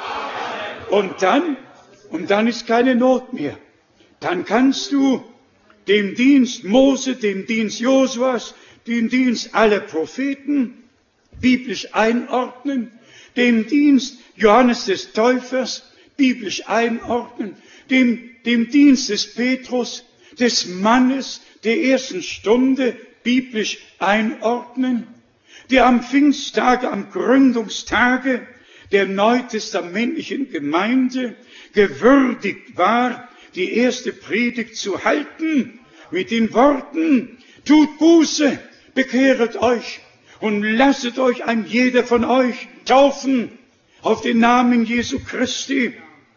Und dann, und dann ist keine Not mehr. Dann kannst du dem Dienst Mose, dem Dienst Josuas, dem Dienst aller Propheten biblisch einordnen. dem Dienst Johannes des Täufers biblisch einordnen, dem, dem Dienst des Petrus, des Mannes der ersten Stunde biblisch einordnen, der am Pfingsttage, am Gründungstage der neutestamentlichen Gemeinde gewürdigt war, die erste Predigt zu halten mit den Worten: Tut Buße, bekehret euch und lasset euch ein jeder von euch taufen auf den Namen Jesu Christi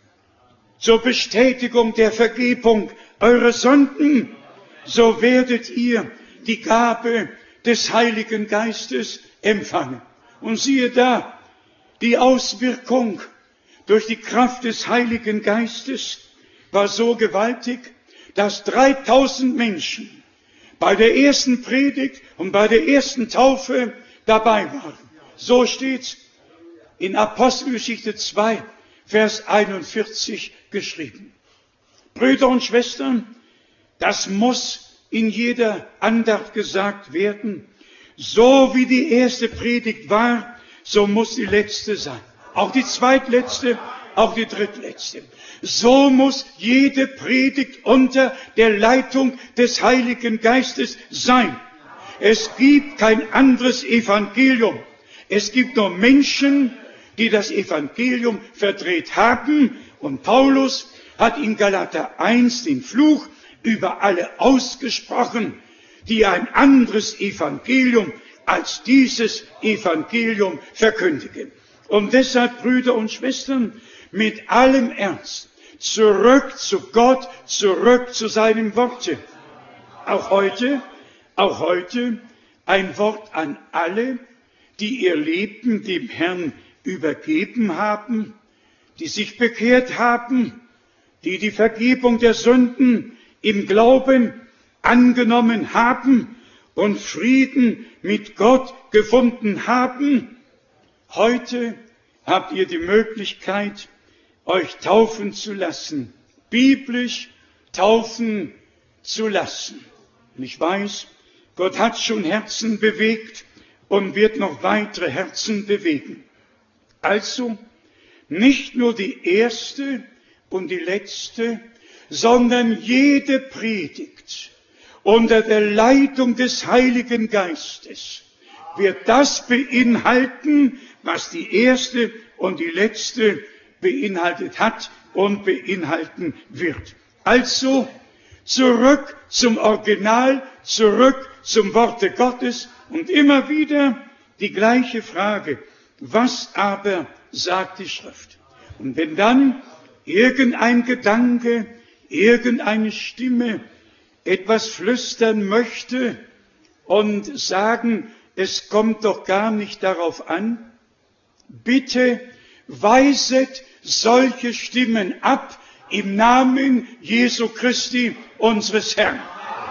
zur Bestätigung der Vergebung eurer Sünden, so werdet ihr die Gabe des Heiligen Geistes empfangen. Und siehe da, die Auswirkung durch die Kraft des Heiligen Geistes war so gewaltig, dass dreitausend Menschen bei der ersten Predigt und bei der ersten Taufe dabei waren. So steht's in Apostelgeschichte zwei, Vers einundvierzig geschrieben. Brüder und Schwestern, das muss in jeder Andacht gesagt werden. So wie die erste Predigt war, so muss die letzte sein. Auch die zweitletzte, auch die drittletzte. So muss jede Predigt unter der Leitung des Heiligen Geistes sein. Es gibt kein anderes Evangelium. Es gibt nur Menschen, die das Evangelium verdreht haben. Und Paulus hat in Galater eins den Fluch über alle ausgesprochen, die ein anderes Evangelium als dieses Evangelium verkündigen. Und deshalb, Brüder und Schwestern, mit allem Ernst, zurück zu Gott, zurück zu seinem Worte. Auch heute, auch heute ein Wort an alle, die ihr Leben dem Herrn übergeben haben, die sich bekehrt haben, die die Vergebung der Sünden im Glauben angenommen haben und Frieden mit Gott gefunden haben. Heute habt ihr die Möglichkeit, euch taufen zu lassen, biblisch taufen zu lassen. Und ich weiß, Gott hat schon Herzen bewegt und wird noch weitere Herzen bewegen. Also nicht nur die erste und die letzte, sondern jede Predigt unter der Leitung des Heiligen Geistes wird das beinhalten, was die erste und die letzte beinhaltet hat und beinhalten wird. Also zurück zum Original, zurück zum Worte Gottes und immer wieder die gleiche Frage: Was aber sagt die Schrift? Und wenn dann irgendein Gedanke, irgendeine Stimme etwas flüstern möchte und sagen, es kommt doch gar nicht darauf an, bitte weiset solche Stimmen ab im Namen Jesu Christi, unseres Herrn.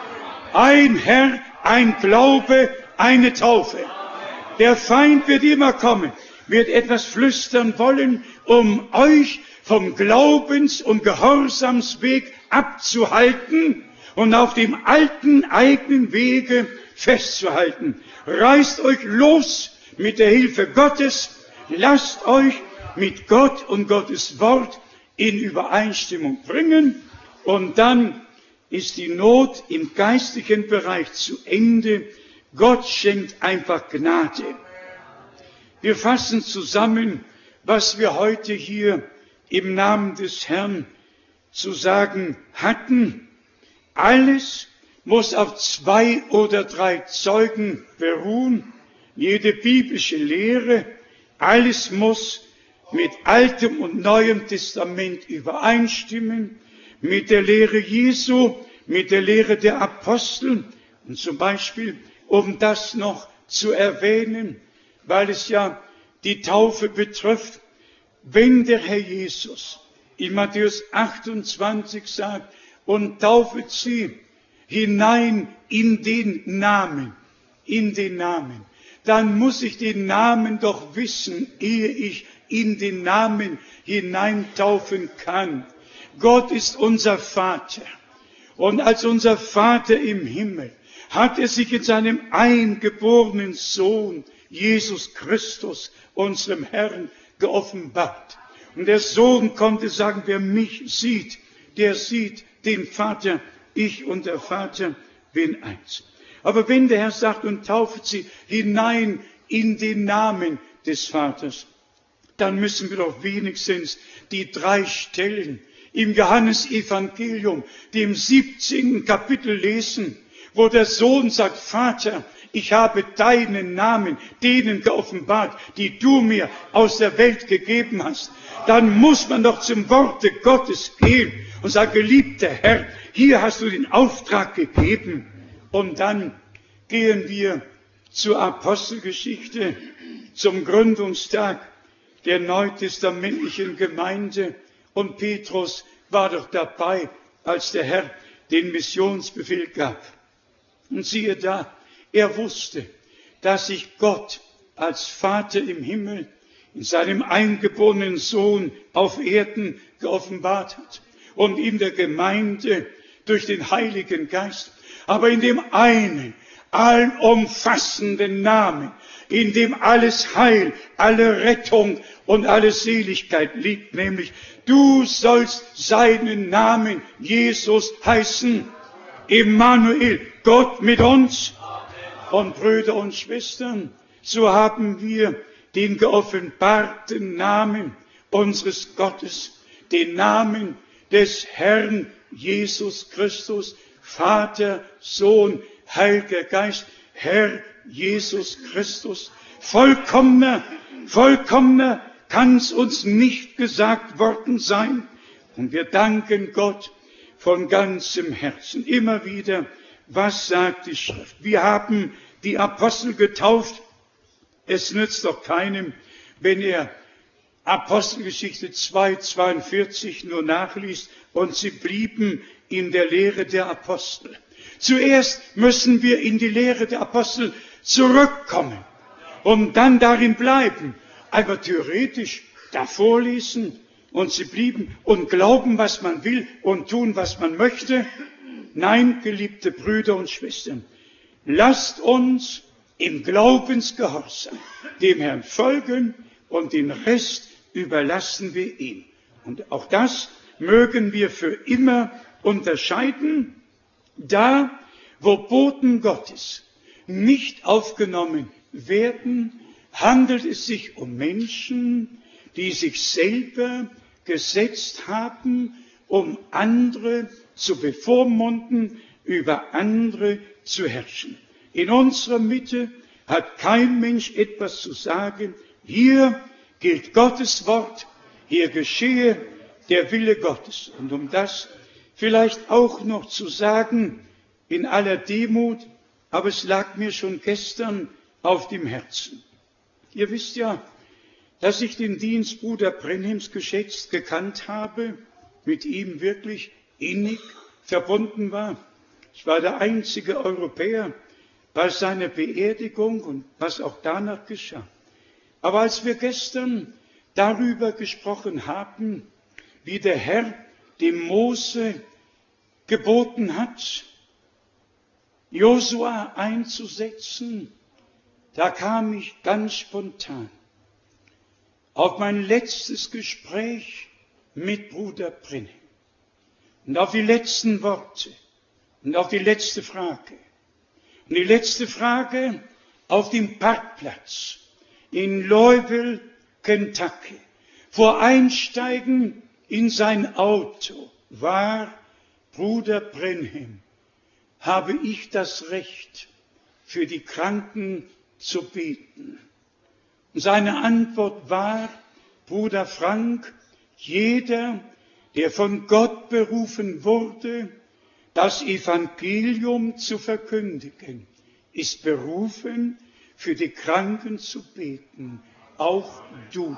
Ein Herr, ein Glaube, eine Taufe. Der Feind wird immer kommen, wird etwas flüstern wollen, um euch vom Glaubens- und Gehorsamsweg abzuhalten und auf dem alten eigenen Wege festzuhalten. Reißt euch los mit der Hilfe Gottes, lasst euch mit Gott und Gottes Wort in Übereinstimmung bringen und dann ist die Not im geistlichen Bereich zu Ende. Gott schenkt einfach Gnade. Wir fassen zusammen, was wir heute hier im Namen des Herrn zu sagen hatten. Alles muss auf zwei oder drei Zeugen beruhen, jede biblische Lehre, alles muss mit Altem und Neuem Testament übereinstimmen, mit der Lehre Jesu, mit der Lehre der Apostel. Und zum Beispiel, um das noch zu erwähnen, weil es ja die Taufe betrifft, wenn der Herr Jesus in Matthäus achtundzwanzig sagt, und taufet sie hinein in den Namen, in den Namen, dann muss ich den Namen doch wissen, ehe ich in den Namen hineintaufen kann. Gott ist unser Vater. Und als unser Vater im Himmel hat er sich in seinem eingeborenen Sohn Jesus Christus, unserem Herrn, geoffenbart. Und der Sohn konnte sagen, wer mich sieht, der sieht den Vater. Ich und der Vater bin eins. Aber wenn der Herr sagt und tauft sie hinein in den Namen des Vaters, dann müssen wir doch wenigstens die drei Stellen im Johannesevangelium, dem siebzehnten Kapitel lesen, wo der Sohn sagt, Vater, ich habe deinen Namen denen geoffenbart, die du mir aus der Welt gegeben hast. Dann muss man doch zum Worte Gottes gehen und sagen, geliebter Herr, hier hast du den Auftrag gegeben. Und dann gehen wir zur Apostelgeschichte, zum Gründungstag der neutestamentlichen Gemeinde. Und Petrus war doch dabei, als der Herr den Missionsbefehl gab. Und siehe da, er wusste, dass sich Gott als Vater im Himmel in seinem eingeborenen Sohn auf Erden geoffenbart hat und in der Gemeinde durch den Heiligen Geist, aber in dem einen allumfassenden Namen, in dem alles Heil, alle Rettung und alle Seligkeit liegt, nämlich du sollst seinen Namen Jesus heißen, Emmanuel, Gott mit uns. Und Brüder und Schwestern, so haben wir den geoffenbarten Namen unseres Gottes, den Namen des Herrn Jesus Christus, Vater, Sohn, Heiliger Geist, Herr Jesus Christus. Vollkommener, vollkommener kann es uns nicht gesagt worden sein. Und wir danken Gott von ganzem Herzen. Immer wieder, was sagt die Schrift? Wir haben die Apostel getauft. Es nützt doch keinem, wenn er Apostelgeschichte zwei, zweiundvierzig nur nachliest und sie blieben in der Lehre der Apostel. Zuerst müssen wir in die Lehre der Apostel zurückkommen und dann darin bleiben. Aber theoretisch davor lesen und sie blieben und glauben, was man will und tun, was man möchte. Nein, geliebte Brüder und Schwestern, lasst uns im Glaubensgehorsam dem Herrn folgen und den Rest überlassen wir ihm. Und auch das mögen wir für immer unterscheiden. Da, wo Boten Gottes nicht aufgenommen werden, handelt es sich um Menschen, die sich selber gesetzt haben, um andere zu bevormunden, über andere zu herrschen. In unserer Mitte hat kein Mensch etwas zu sagen. Hier gilt Gottes Wort, hier geschehe der Wille Gottes. Und um das vielleicht auch noch zu sagen, in aller Demut, aber es lag mir schon gestern auf dem Herzen. Ihr wisst ja, dass ich den Dienst Bruder Brenhims geschätzt gekannt habe, mit ihm wirklich innig verbunden war. Ich war der einzige Europäer bei seiner Beerdigung und was auch danach geschah. Aber als wir gestern darüber gesprochen haben, wie der Herr dem Mose geboten hat, Josua einzusetzen, da kam ich ganz spontan auf mein letztes Gespräch mit Bruder Brenhim und auf die letzten Worte und auf die letzte Frage. Und die letzte Frage auf dem Parkplatz in Louisville, Kentucky, vor Einsteigen in sein Auto war: Bruder Brenhim, habe ich das Recht, für die Kranken zu beten? Und seine Antwort war: Bruder Frank, jeder, der von Gott berufen wurde, das Evangelium zu verkündigen, ist berufen, für die Kranken zu beten, auch du.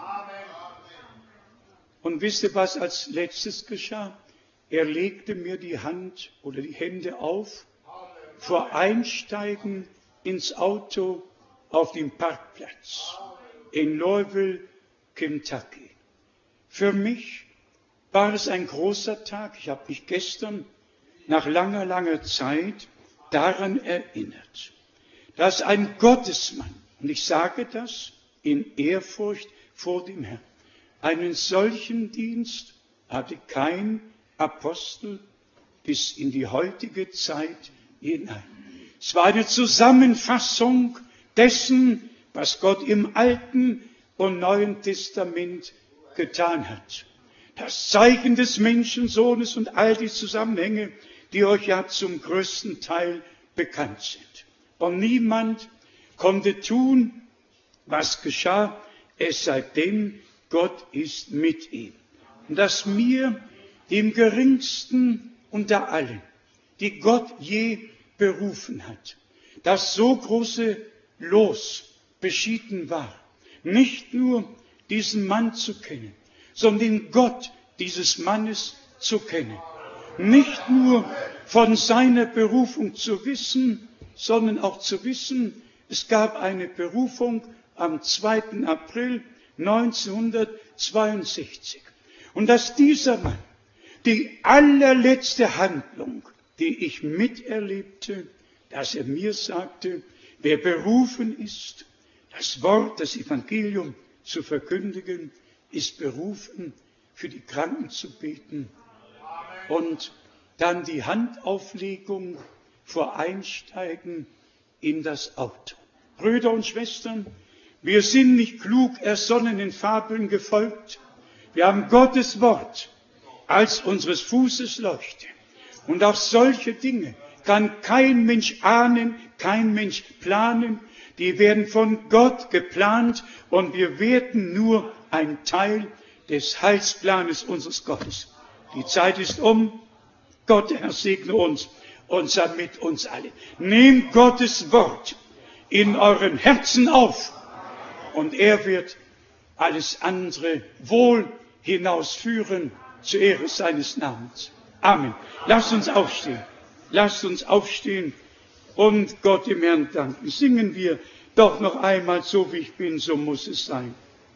Und wisst ihr, was als letztes geschah? Er legte mir die Hand oder die Hände auf, vor Einsteigen ins Auto auf dem Parkplatz in Louisville, Kentucky. Für mich war es ein großer Tag. Ich habe mich gestern nach langer, langer Zeit daran erinnert, dass ein Gottesmann Und ich sage das in Ehrfurcht vor dem Herrn. Einen solchen Dienst hatte kein Apostel bis in die heutige Zeit hinein. Es war eine Zusammenfassung dessen, was Gott im Alten und Neuen Testament getan hat. Das Zeichen des Menschensohnes und all die Zusammenhänge, die euch ja zum größten Teil bekannt sind. Und niemand konnte tun, was geschah, es sei denn, Gott ist mit ihm. Und dass mir, dem Geringsten unter allen, die Gott je berufen hat, das so große Los beschieden war, nicht nur diesen Mann zu kennen, sondern den Gott dieses Mannes zu kennen. Nicht nur von seiner Berufung zu wissen, sondern auch zu wissen, es gab eine Berufung am zweiten April neunzehnhundertzweiundsechzig. Und dass dieser Mann die allerletzte Handlung, die ich miterlebte, dass er mir sagte, wer berufen ist, das Wort, das Evangelium zu verkündigen, ist berufen, für die Kranken zu beten. Und dann die Handauflegung vor Einsteigen in das Auto. Brüder und Schwestern, wir sind nicht klug ersonnenen Fabeln gefolgt. Wir haben Gottes Wort als unseres Fußes Leuchte. Und auch solche Dinge kann kein Mensch ahnen, kein Mensch planen. Die werden von Gott geplant und wir werden nur ein Teil des Heilsplanes unseres Gottes. Die Zeit ist um. Gott, der Herr, segne uns und sei mit uns alle. Nehmt Gottes Wort in euren Herzen auf und er wird alles andere wohl hinausführen zur Ehre seines Namens. Amen. Lasst uns aufstehen. Lasst uns aufstehen und Gott dem Herrn danken. Singen wir doch noch einmal, so wie ich bin, so muss es sein.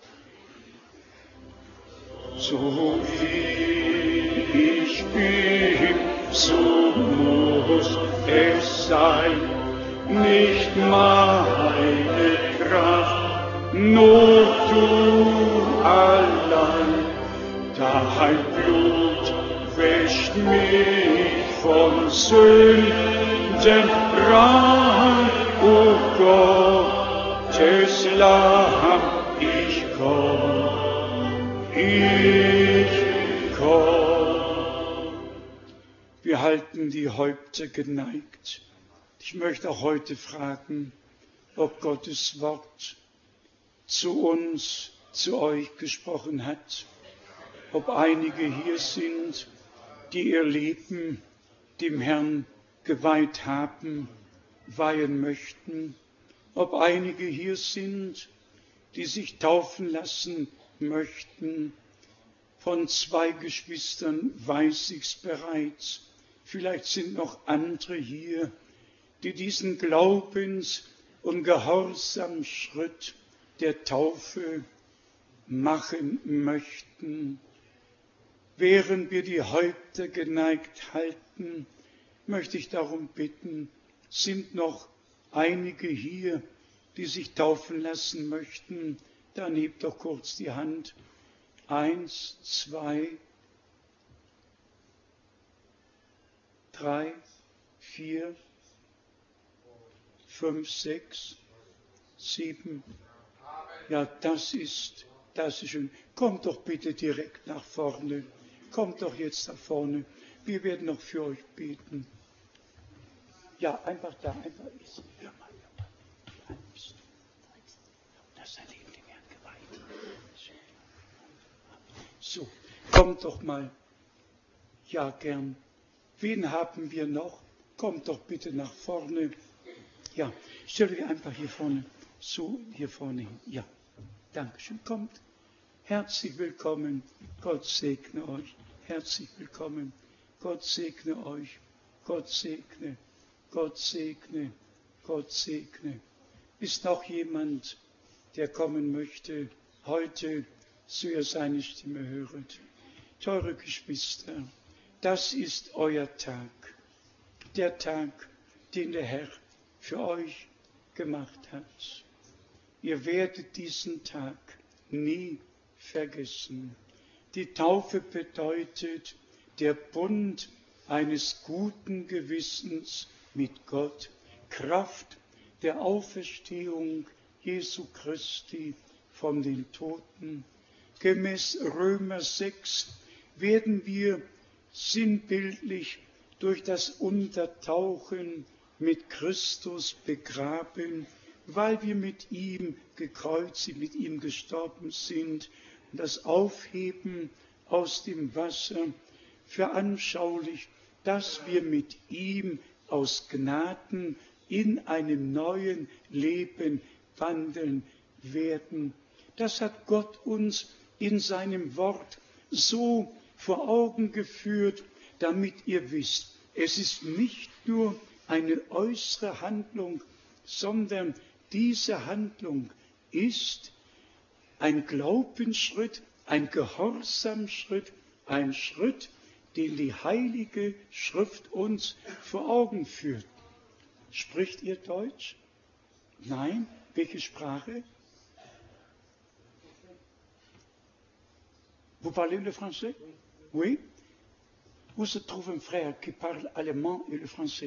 So wie ich bin, so muss es sein. Nicht meine Kraft, nur du allein. Dein Blut wäscht mich von Sünden rein. O Gottes Lamm, ich komm, ich komm. Wir halten die Häupter geneigt. Ich möchte auch heute fragen, ob Gottes Wort zu uns, zu euch gesprochen hat. Ob einige hier sind, die ihr Leben dem Herrn geweiht haben, weihen möchten. Ob einige hier sind, die sich taufen lassen möchten. Von zwei Geschwistern weiß ich's bereits. Vielleicht sind noch andere hier, die diesen Glaubens- und Gehorsamschritt der Taufe machen möchten. Während wir die Häupter geneigt halten, möchte ich darum bitten, sind noch einige hier, die sich taufen lassen möchten, dann hebt doch kurz die Hand. Eins, zwei, drei, vier, fünf, sechs, sieben. Ja, das ist, das ist schön. Kommt doch bitte direkt nach vorne. Kommt doch jetzt nach vorne. Wir werden noch für euch beten. Ja, einfach da, einfach ist. Hör mal, hör mal. Wie alt bist du? Das ist dein Leben dem Herrn geweiht. So, kommt doch mal. Ja, gern. Wen haben wir noch? Kommt doch bitte nach vorne. Ja, stell dich einfach hier vorne. So, hier vorne hin. Ja, Dankeschön. Kommt. Herzlich willkommen. Gott segne euch. Herzlich willkommen. Gott segne euch. Gott segne. Gott segne. Gott segne. Ist noch jemand, der kommen möchte, heute, so ihr seine Stimme höret? Teure Geschwister, das ist euer Tag. Der Tag, den der Herr für euch gemacht hat. ihr werdet diesen Tag nie vergessen. Die Taufe bedeutet der Bund eines guten Gewissens mit Gott, Kraft der Auferstehung Jesu Christi von den Toten. Gemäß Römer sechs werden wir sinnbildlich durch das Untertauchen mit Christus begraben, weil wir mit ihm gekreuzigt, mit ihm gestorben sind. Und das Aufheben aus dem Wasser veranschaulicht, dass wir mit ihm aus Gnaden in einem neuen Leben wandeln werden. Das hat Gott uns in seinem Wort so vor Augen geführt, damit ihr wisst, es ist nicht nur eine äußere Handlung, sondern diese Handlung ist ein Glaubensschritt, ein Gehorsamschritt, ein Schritt, den die Heilige Schrift uns vor Augen führt. Spricht ihr Deutsch? Nein? Welche Sprache? Vous parlez le français? Oui? Où se trouve un frère qui parle allemand et le français?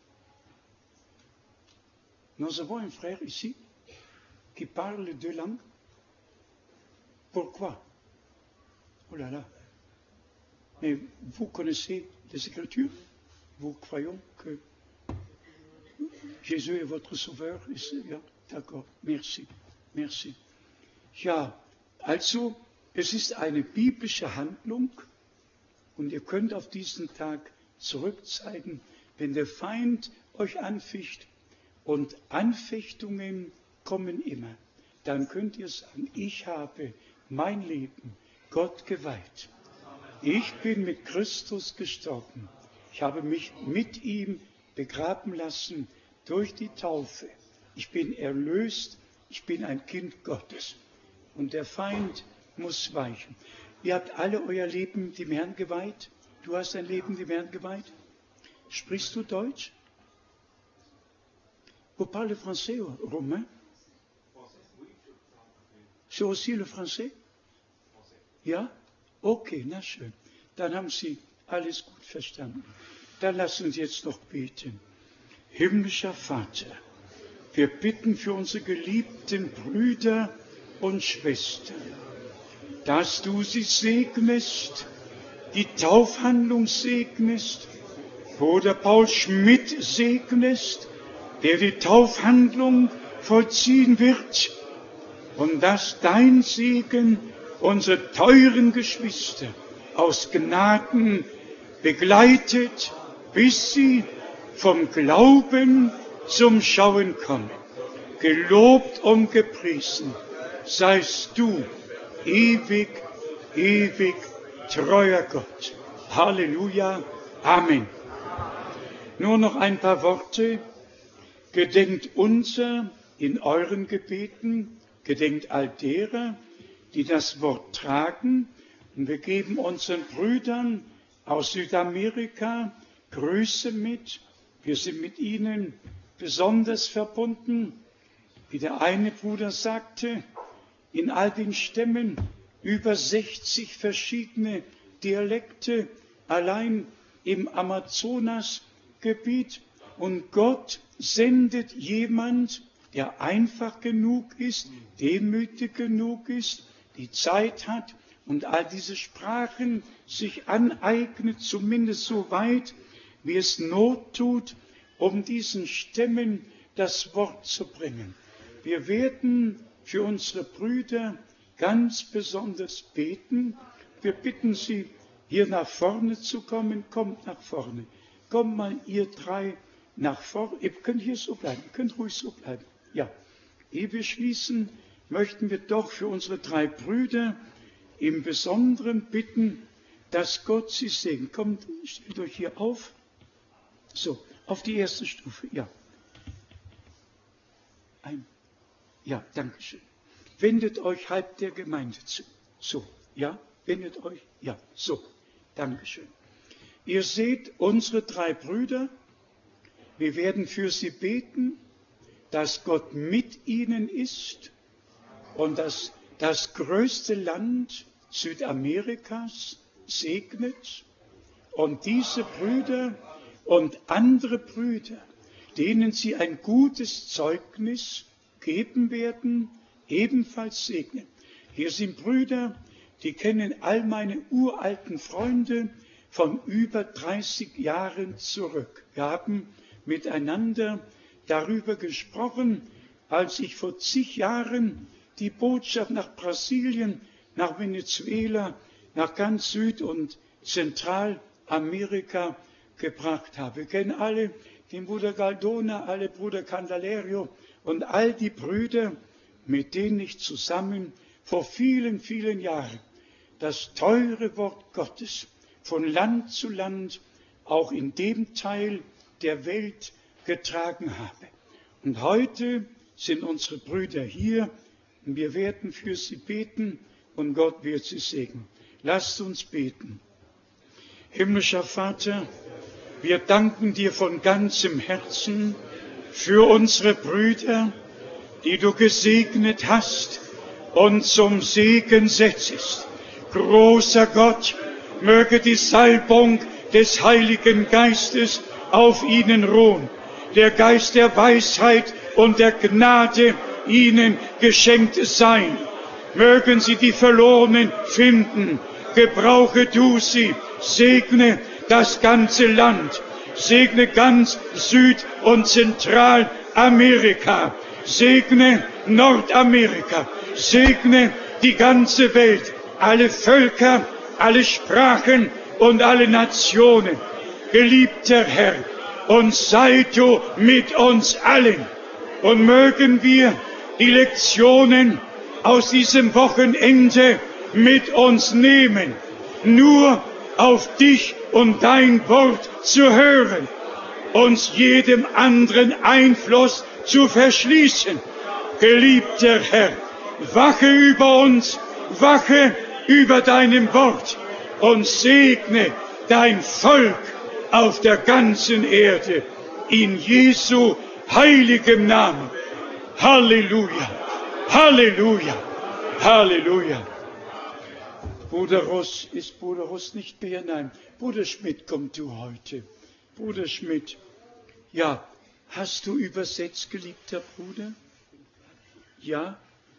Nous avons un frère ici qui parle les deux langues. Pourquoi? Oh là là. Mais vous connaissez les Écritures? Vous croyez que Jésus est votre Sauveur? Ja, d'accord. Merci. Merci. Ja, also, es ist eine biblische Handlung und ihr könnt auf diesen Tag zurückzeigen, wenn der Feind euch anficht und Anfechtungen kommen immer, dann könnt ihr sagen, ich habe mein Leben Gott geweiht. Ich bin mit Christus gestorben. Ich habe mich mit ihm begraben lassen durch die Taufe. Ich bin erlöst. Ich bin ein Kind Gottes. Und der Feind muss weichen. Ihr habt alle euer Leben dem Herrn geweiht. Du hast dein Leben dem Herrn geweiht. Sprichst du Deutsch? Vous parlez français, Romain? C'est aussi le français? Ja? Okay, na schön. Dann haben Sie alles gut verstanden. Dann lassen Sie jetzt noch beten. Himmlischer Vater, wir bitten für unsere geliebten Brüder und Schwestern, dass du sie segnest, die Taufhandlung segnest, Bruder Paul Schmidt segnest, der die Taufhandlung vollziehen wird, und dass dein Segen unsere teuren Geschwister aus Gnaden begleitet, bis sie vom Glauben zum Schauen kommen. Gelobt und gepriesen seist du, ewig, ewig treuer Gott. Halleluja, Amen. Nur noch ein paar Worte. Gedenkt unser in euren Gebeten, gedenkt all derer, die das Wort tragen. Und wir geben unseren Brüdern aus Südamerika Grüße mit. Wir sind mit ihnen besonders verbunden. Wie der eine Bruder sagte, in all den Stämmen über sechzig verschiedene Dialekte, allein im Amazonasgebiet. Und Gott sendet jemand, der einfach genug ist, demütig genug ist, die Zeit hat und all diese Sprachen sich aneignet, zumindest so weit, wie es Not tut, um diesen Stämmen das Wort zu bringen. Wir werden für unsere Brüder ganz besonders beten. Wir bitten Sie, hier nach vorne zu kommen. Kommt nach vorne. Kommt mal ihr drei nach vorne. Ihr könnt hier so bleiben. Ihr könnt ruhig so bleiben. Ja. Ehe wir schließen, möchten wir doch für unsere drei Brüder im Besonderen bitten, dass Gott sie segnet. Kommt, stellt euch hier auf. So, auf die erste Stufe. Ja. Ein. Ja, danke schön. Wendet euch halb der Gemeinde zu. So, ja, wendet euch. Ja, so, danke schön. Ihr seht unsere drei Brüder. Wir werden für sie beten, dass Gott mit ihnen ist und das, das größte Land Südamerikas segnet und diese Brüder und andere Brüder, denen sie ein gutes Zeugnis geben werden, ebenfalls segnen. Hier sind Brüder, die kennen all meine uralten Freunde von über dreißig Jahren zurück. Wir haben miteinander darüber gesprochen, als ich vor zig Jahren die Botschaft nach Brasilien, nach Venezuela, nach ganz Süd- und Zentralamerika gebracht habe. Wir kennen alle den Bruder Galdona, alle Bruder Candelario und all die Brüder, mit denen ich zusammen vor vielen, vielen Jahren das teure Wort Gottes von Land zu Land, auch in dem Teil der Welt getragen habe. Und heute sind unsere Brüder hier und wir werden für sie beten und Gott wird sie segnen. Lasst uns beten. Himmlischer Vater, wir danken dir von ganzem Herzen für unsere Brüder, die du gesegnet hast und zum Segen setzest. Großer Gott, möge die Salbung des Heiligen Geistes auf ihnen ruhen, der Geist der Weisheit und der Gnade ihnen geschenkt sein. Mögen sie die Verlorenen finden, gebrauche du sie, segne das ganze Land, segne ganz Süd- und Zentralamerika, segne Nordamerika, segne die ganze Welt, alle Völker, alle Sprachen und alle Nationen. Geliebter Herr, und sei du mit uns allen und mögen wir die Lektionen aus diesem Wochenende mit uns nehmen, nur auf dich und dein Wort zu hören, uns jedem anderen Einfluss zu verschließen. Geliebter Herr, wache über uns, wache über deinem Wort und segne dein Volk auf der ganzen Erde. In Jesu heiligem Namen. Halleluja, Halleluja, Halleluja. Bruder Russ, ist Bruder Russ nicht mehr? Nein, Bruder Schmidt, komm du heute. Bruder Schmidt, ja, hast du übersetzt, geliebter Bruder? Ja?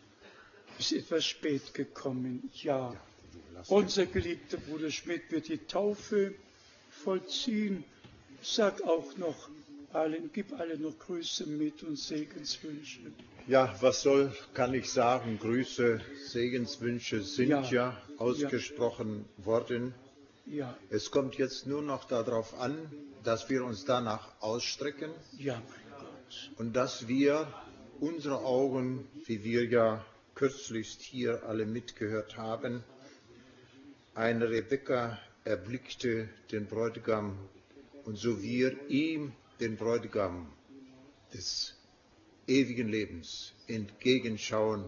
Ist etwas spät gekommen, ja. Unser geliebter Bruder Schmidt wird die Taufe vollziehen. Sag auch noch allen, gib allen noch Grüße mit und Segenswünsche. Ja, was soll, kann ich sagen? Grüße, Segenswünsche sind ja, ja ausgesprochen ja. worden. Ja. Es kommt jetzt nur noch darauf an, dass wir uns danach ausstrecken. Ja, mein Gott. Und dass wir unsere Augen, wie wir ja kürzlichst hier alle mitgehört haben, eine Rebekka erblickte den Bräutigam und so wir ihm, den Bräutigam des ewigen Lebens, entgegenschauen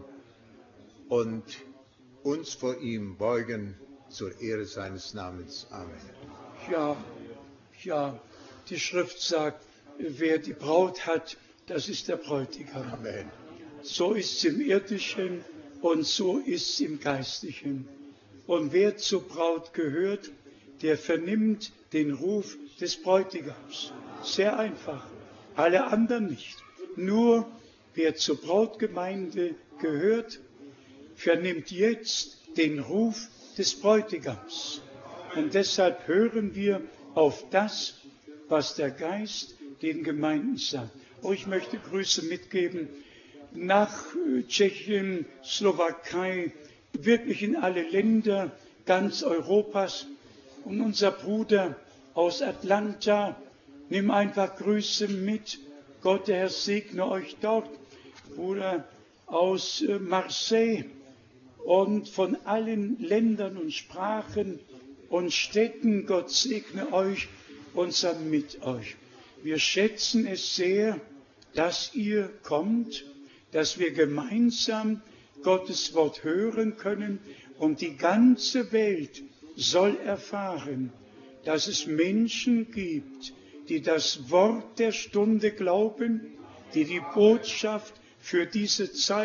und uns vor ihm beugen zur Ehre seines Namens. Amen. Ja, ja, die Schrift sagt, wer die Braut hat, das ist der Bräutigam. Amen. So ist es im Irdischen und so ist es im Geistlichen. Und wer zur Braut gehört, der vernimmt den Ruf des Bräutigams. Sehr einfach. Alle anderen nicht. Nur wer zur Brautgemeinde gehört, vernimmt jetzt den Ruf des Bräutigams. Und deshalb hören wir auf das, was der Geist den Gemeinden sagt. Oh, ich möchte Grüße mitgeben nach Tschechien, Slowakei, wirklich in alle Länder ganz Europas. Und unser Bruder aus Atlanta, nimm einfach Grüße mit. Gott, der Herr segne euch dort. Bruder aus Marseille und von allen Ländern und Sprachen und Städten, Gott segne euch und sei mit euch. Wir schätzen es sehr, dass ihr kommt, dass wir gemeinsam Gottes Wort hören können und die ganze Welt soll erfahren, dass es Menschen gibt, die das Wort der Stunde glauben, die die Botschaft für diese Zeit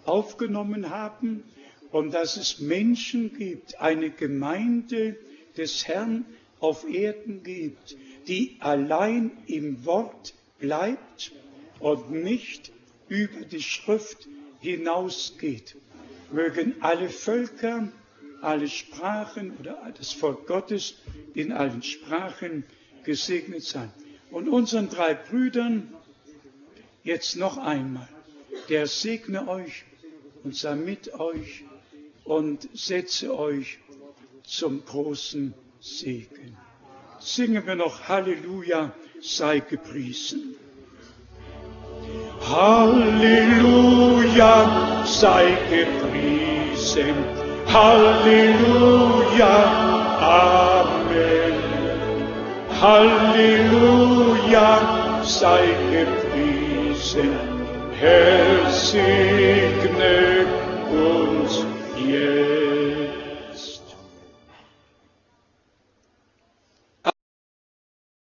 aufgenommen haben und dass es Menschen gibt, eine Gemeinde des Herrn auf Erden gibt, die allein im Wort bleibt und nicht über die Schrift hinausgeht. Mögen alle Völker, alle Sprachen oder das Volk Gottes in allen Sprachen gesegnet sein. Und unseren drei Brüdern jetzt noch einmal, der segne euch und sei mit euch und setze euch zum großen Segen. Singen wir noch Halleluja, sei gepriesen. Halleluja, sei gepriesen. Halleluja, Amen. Halleluja, sei gepriesen. Herr, segne uns jetzt.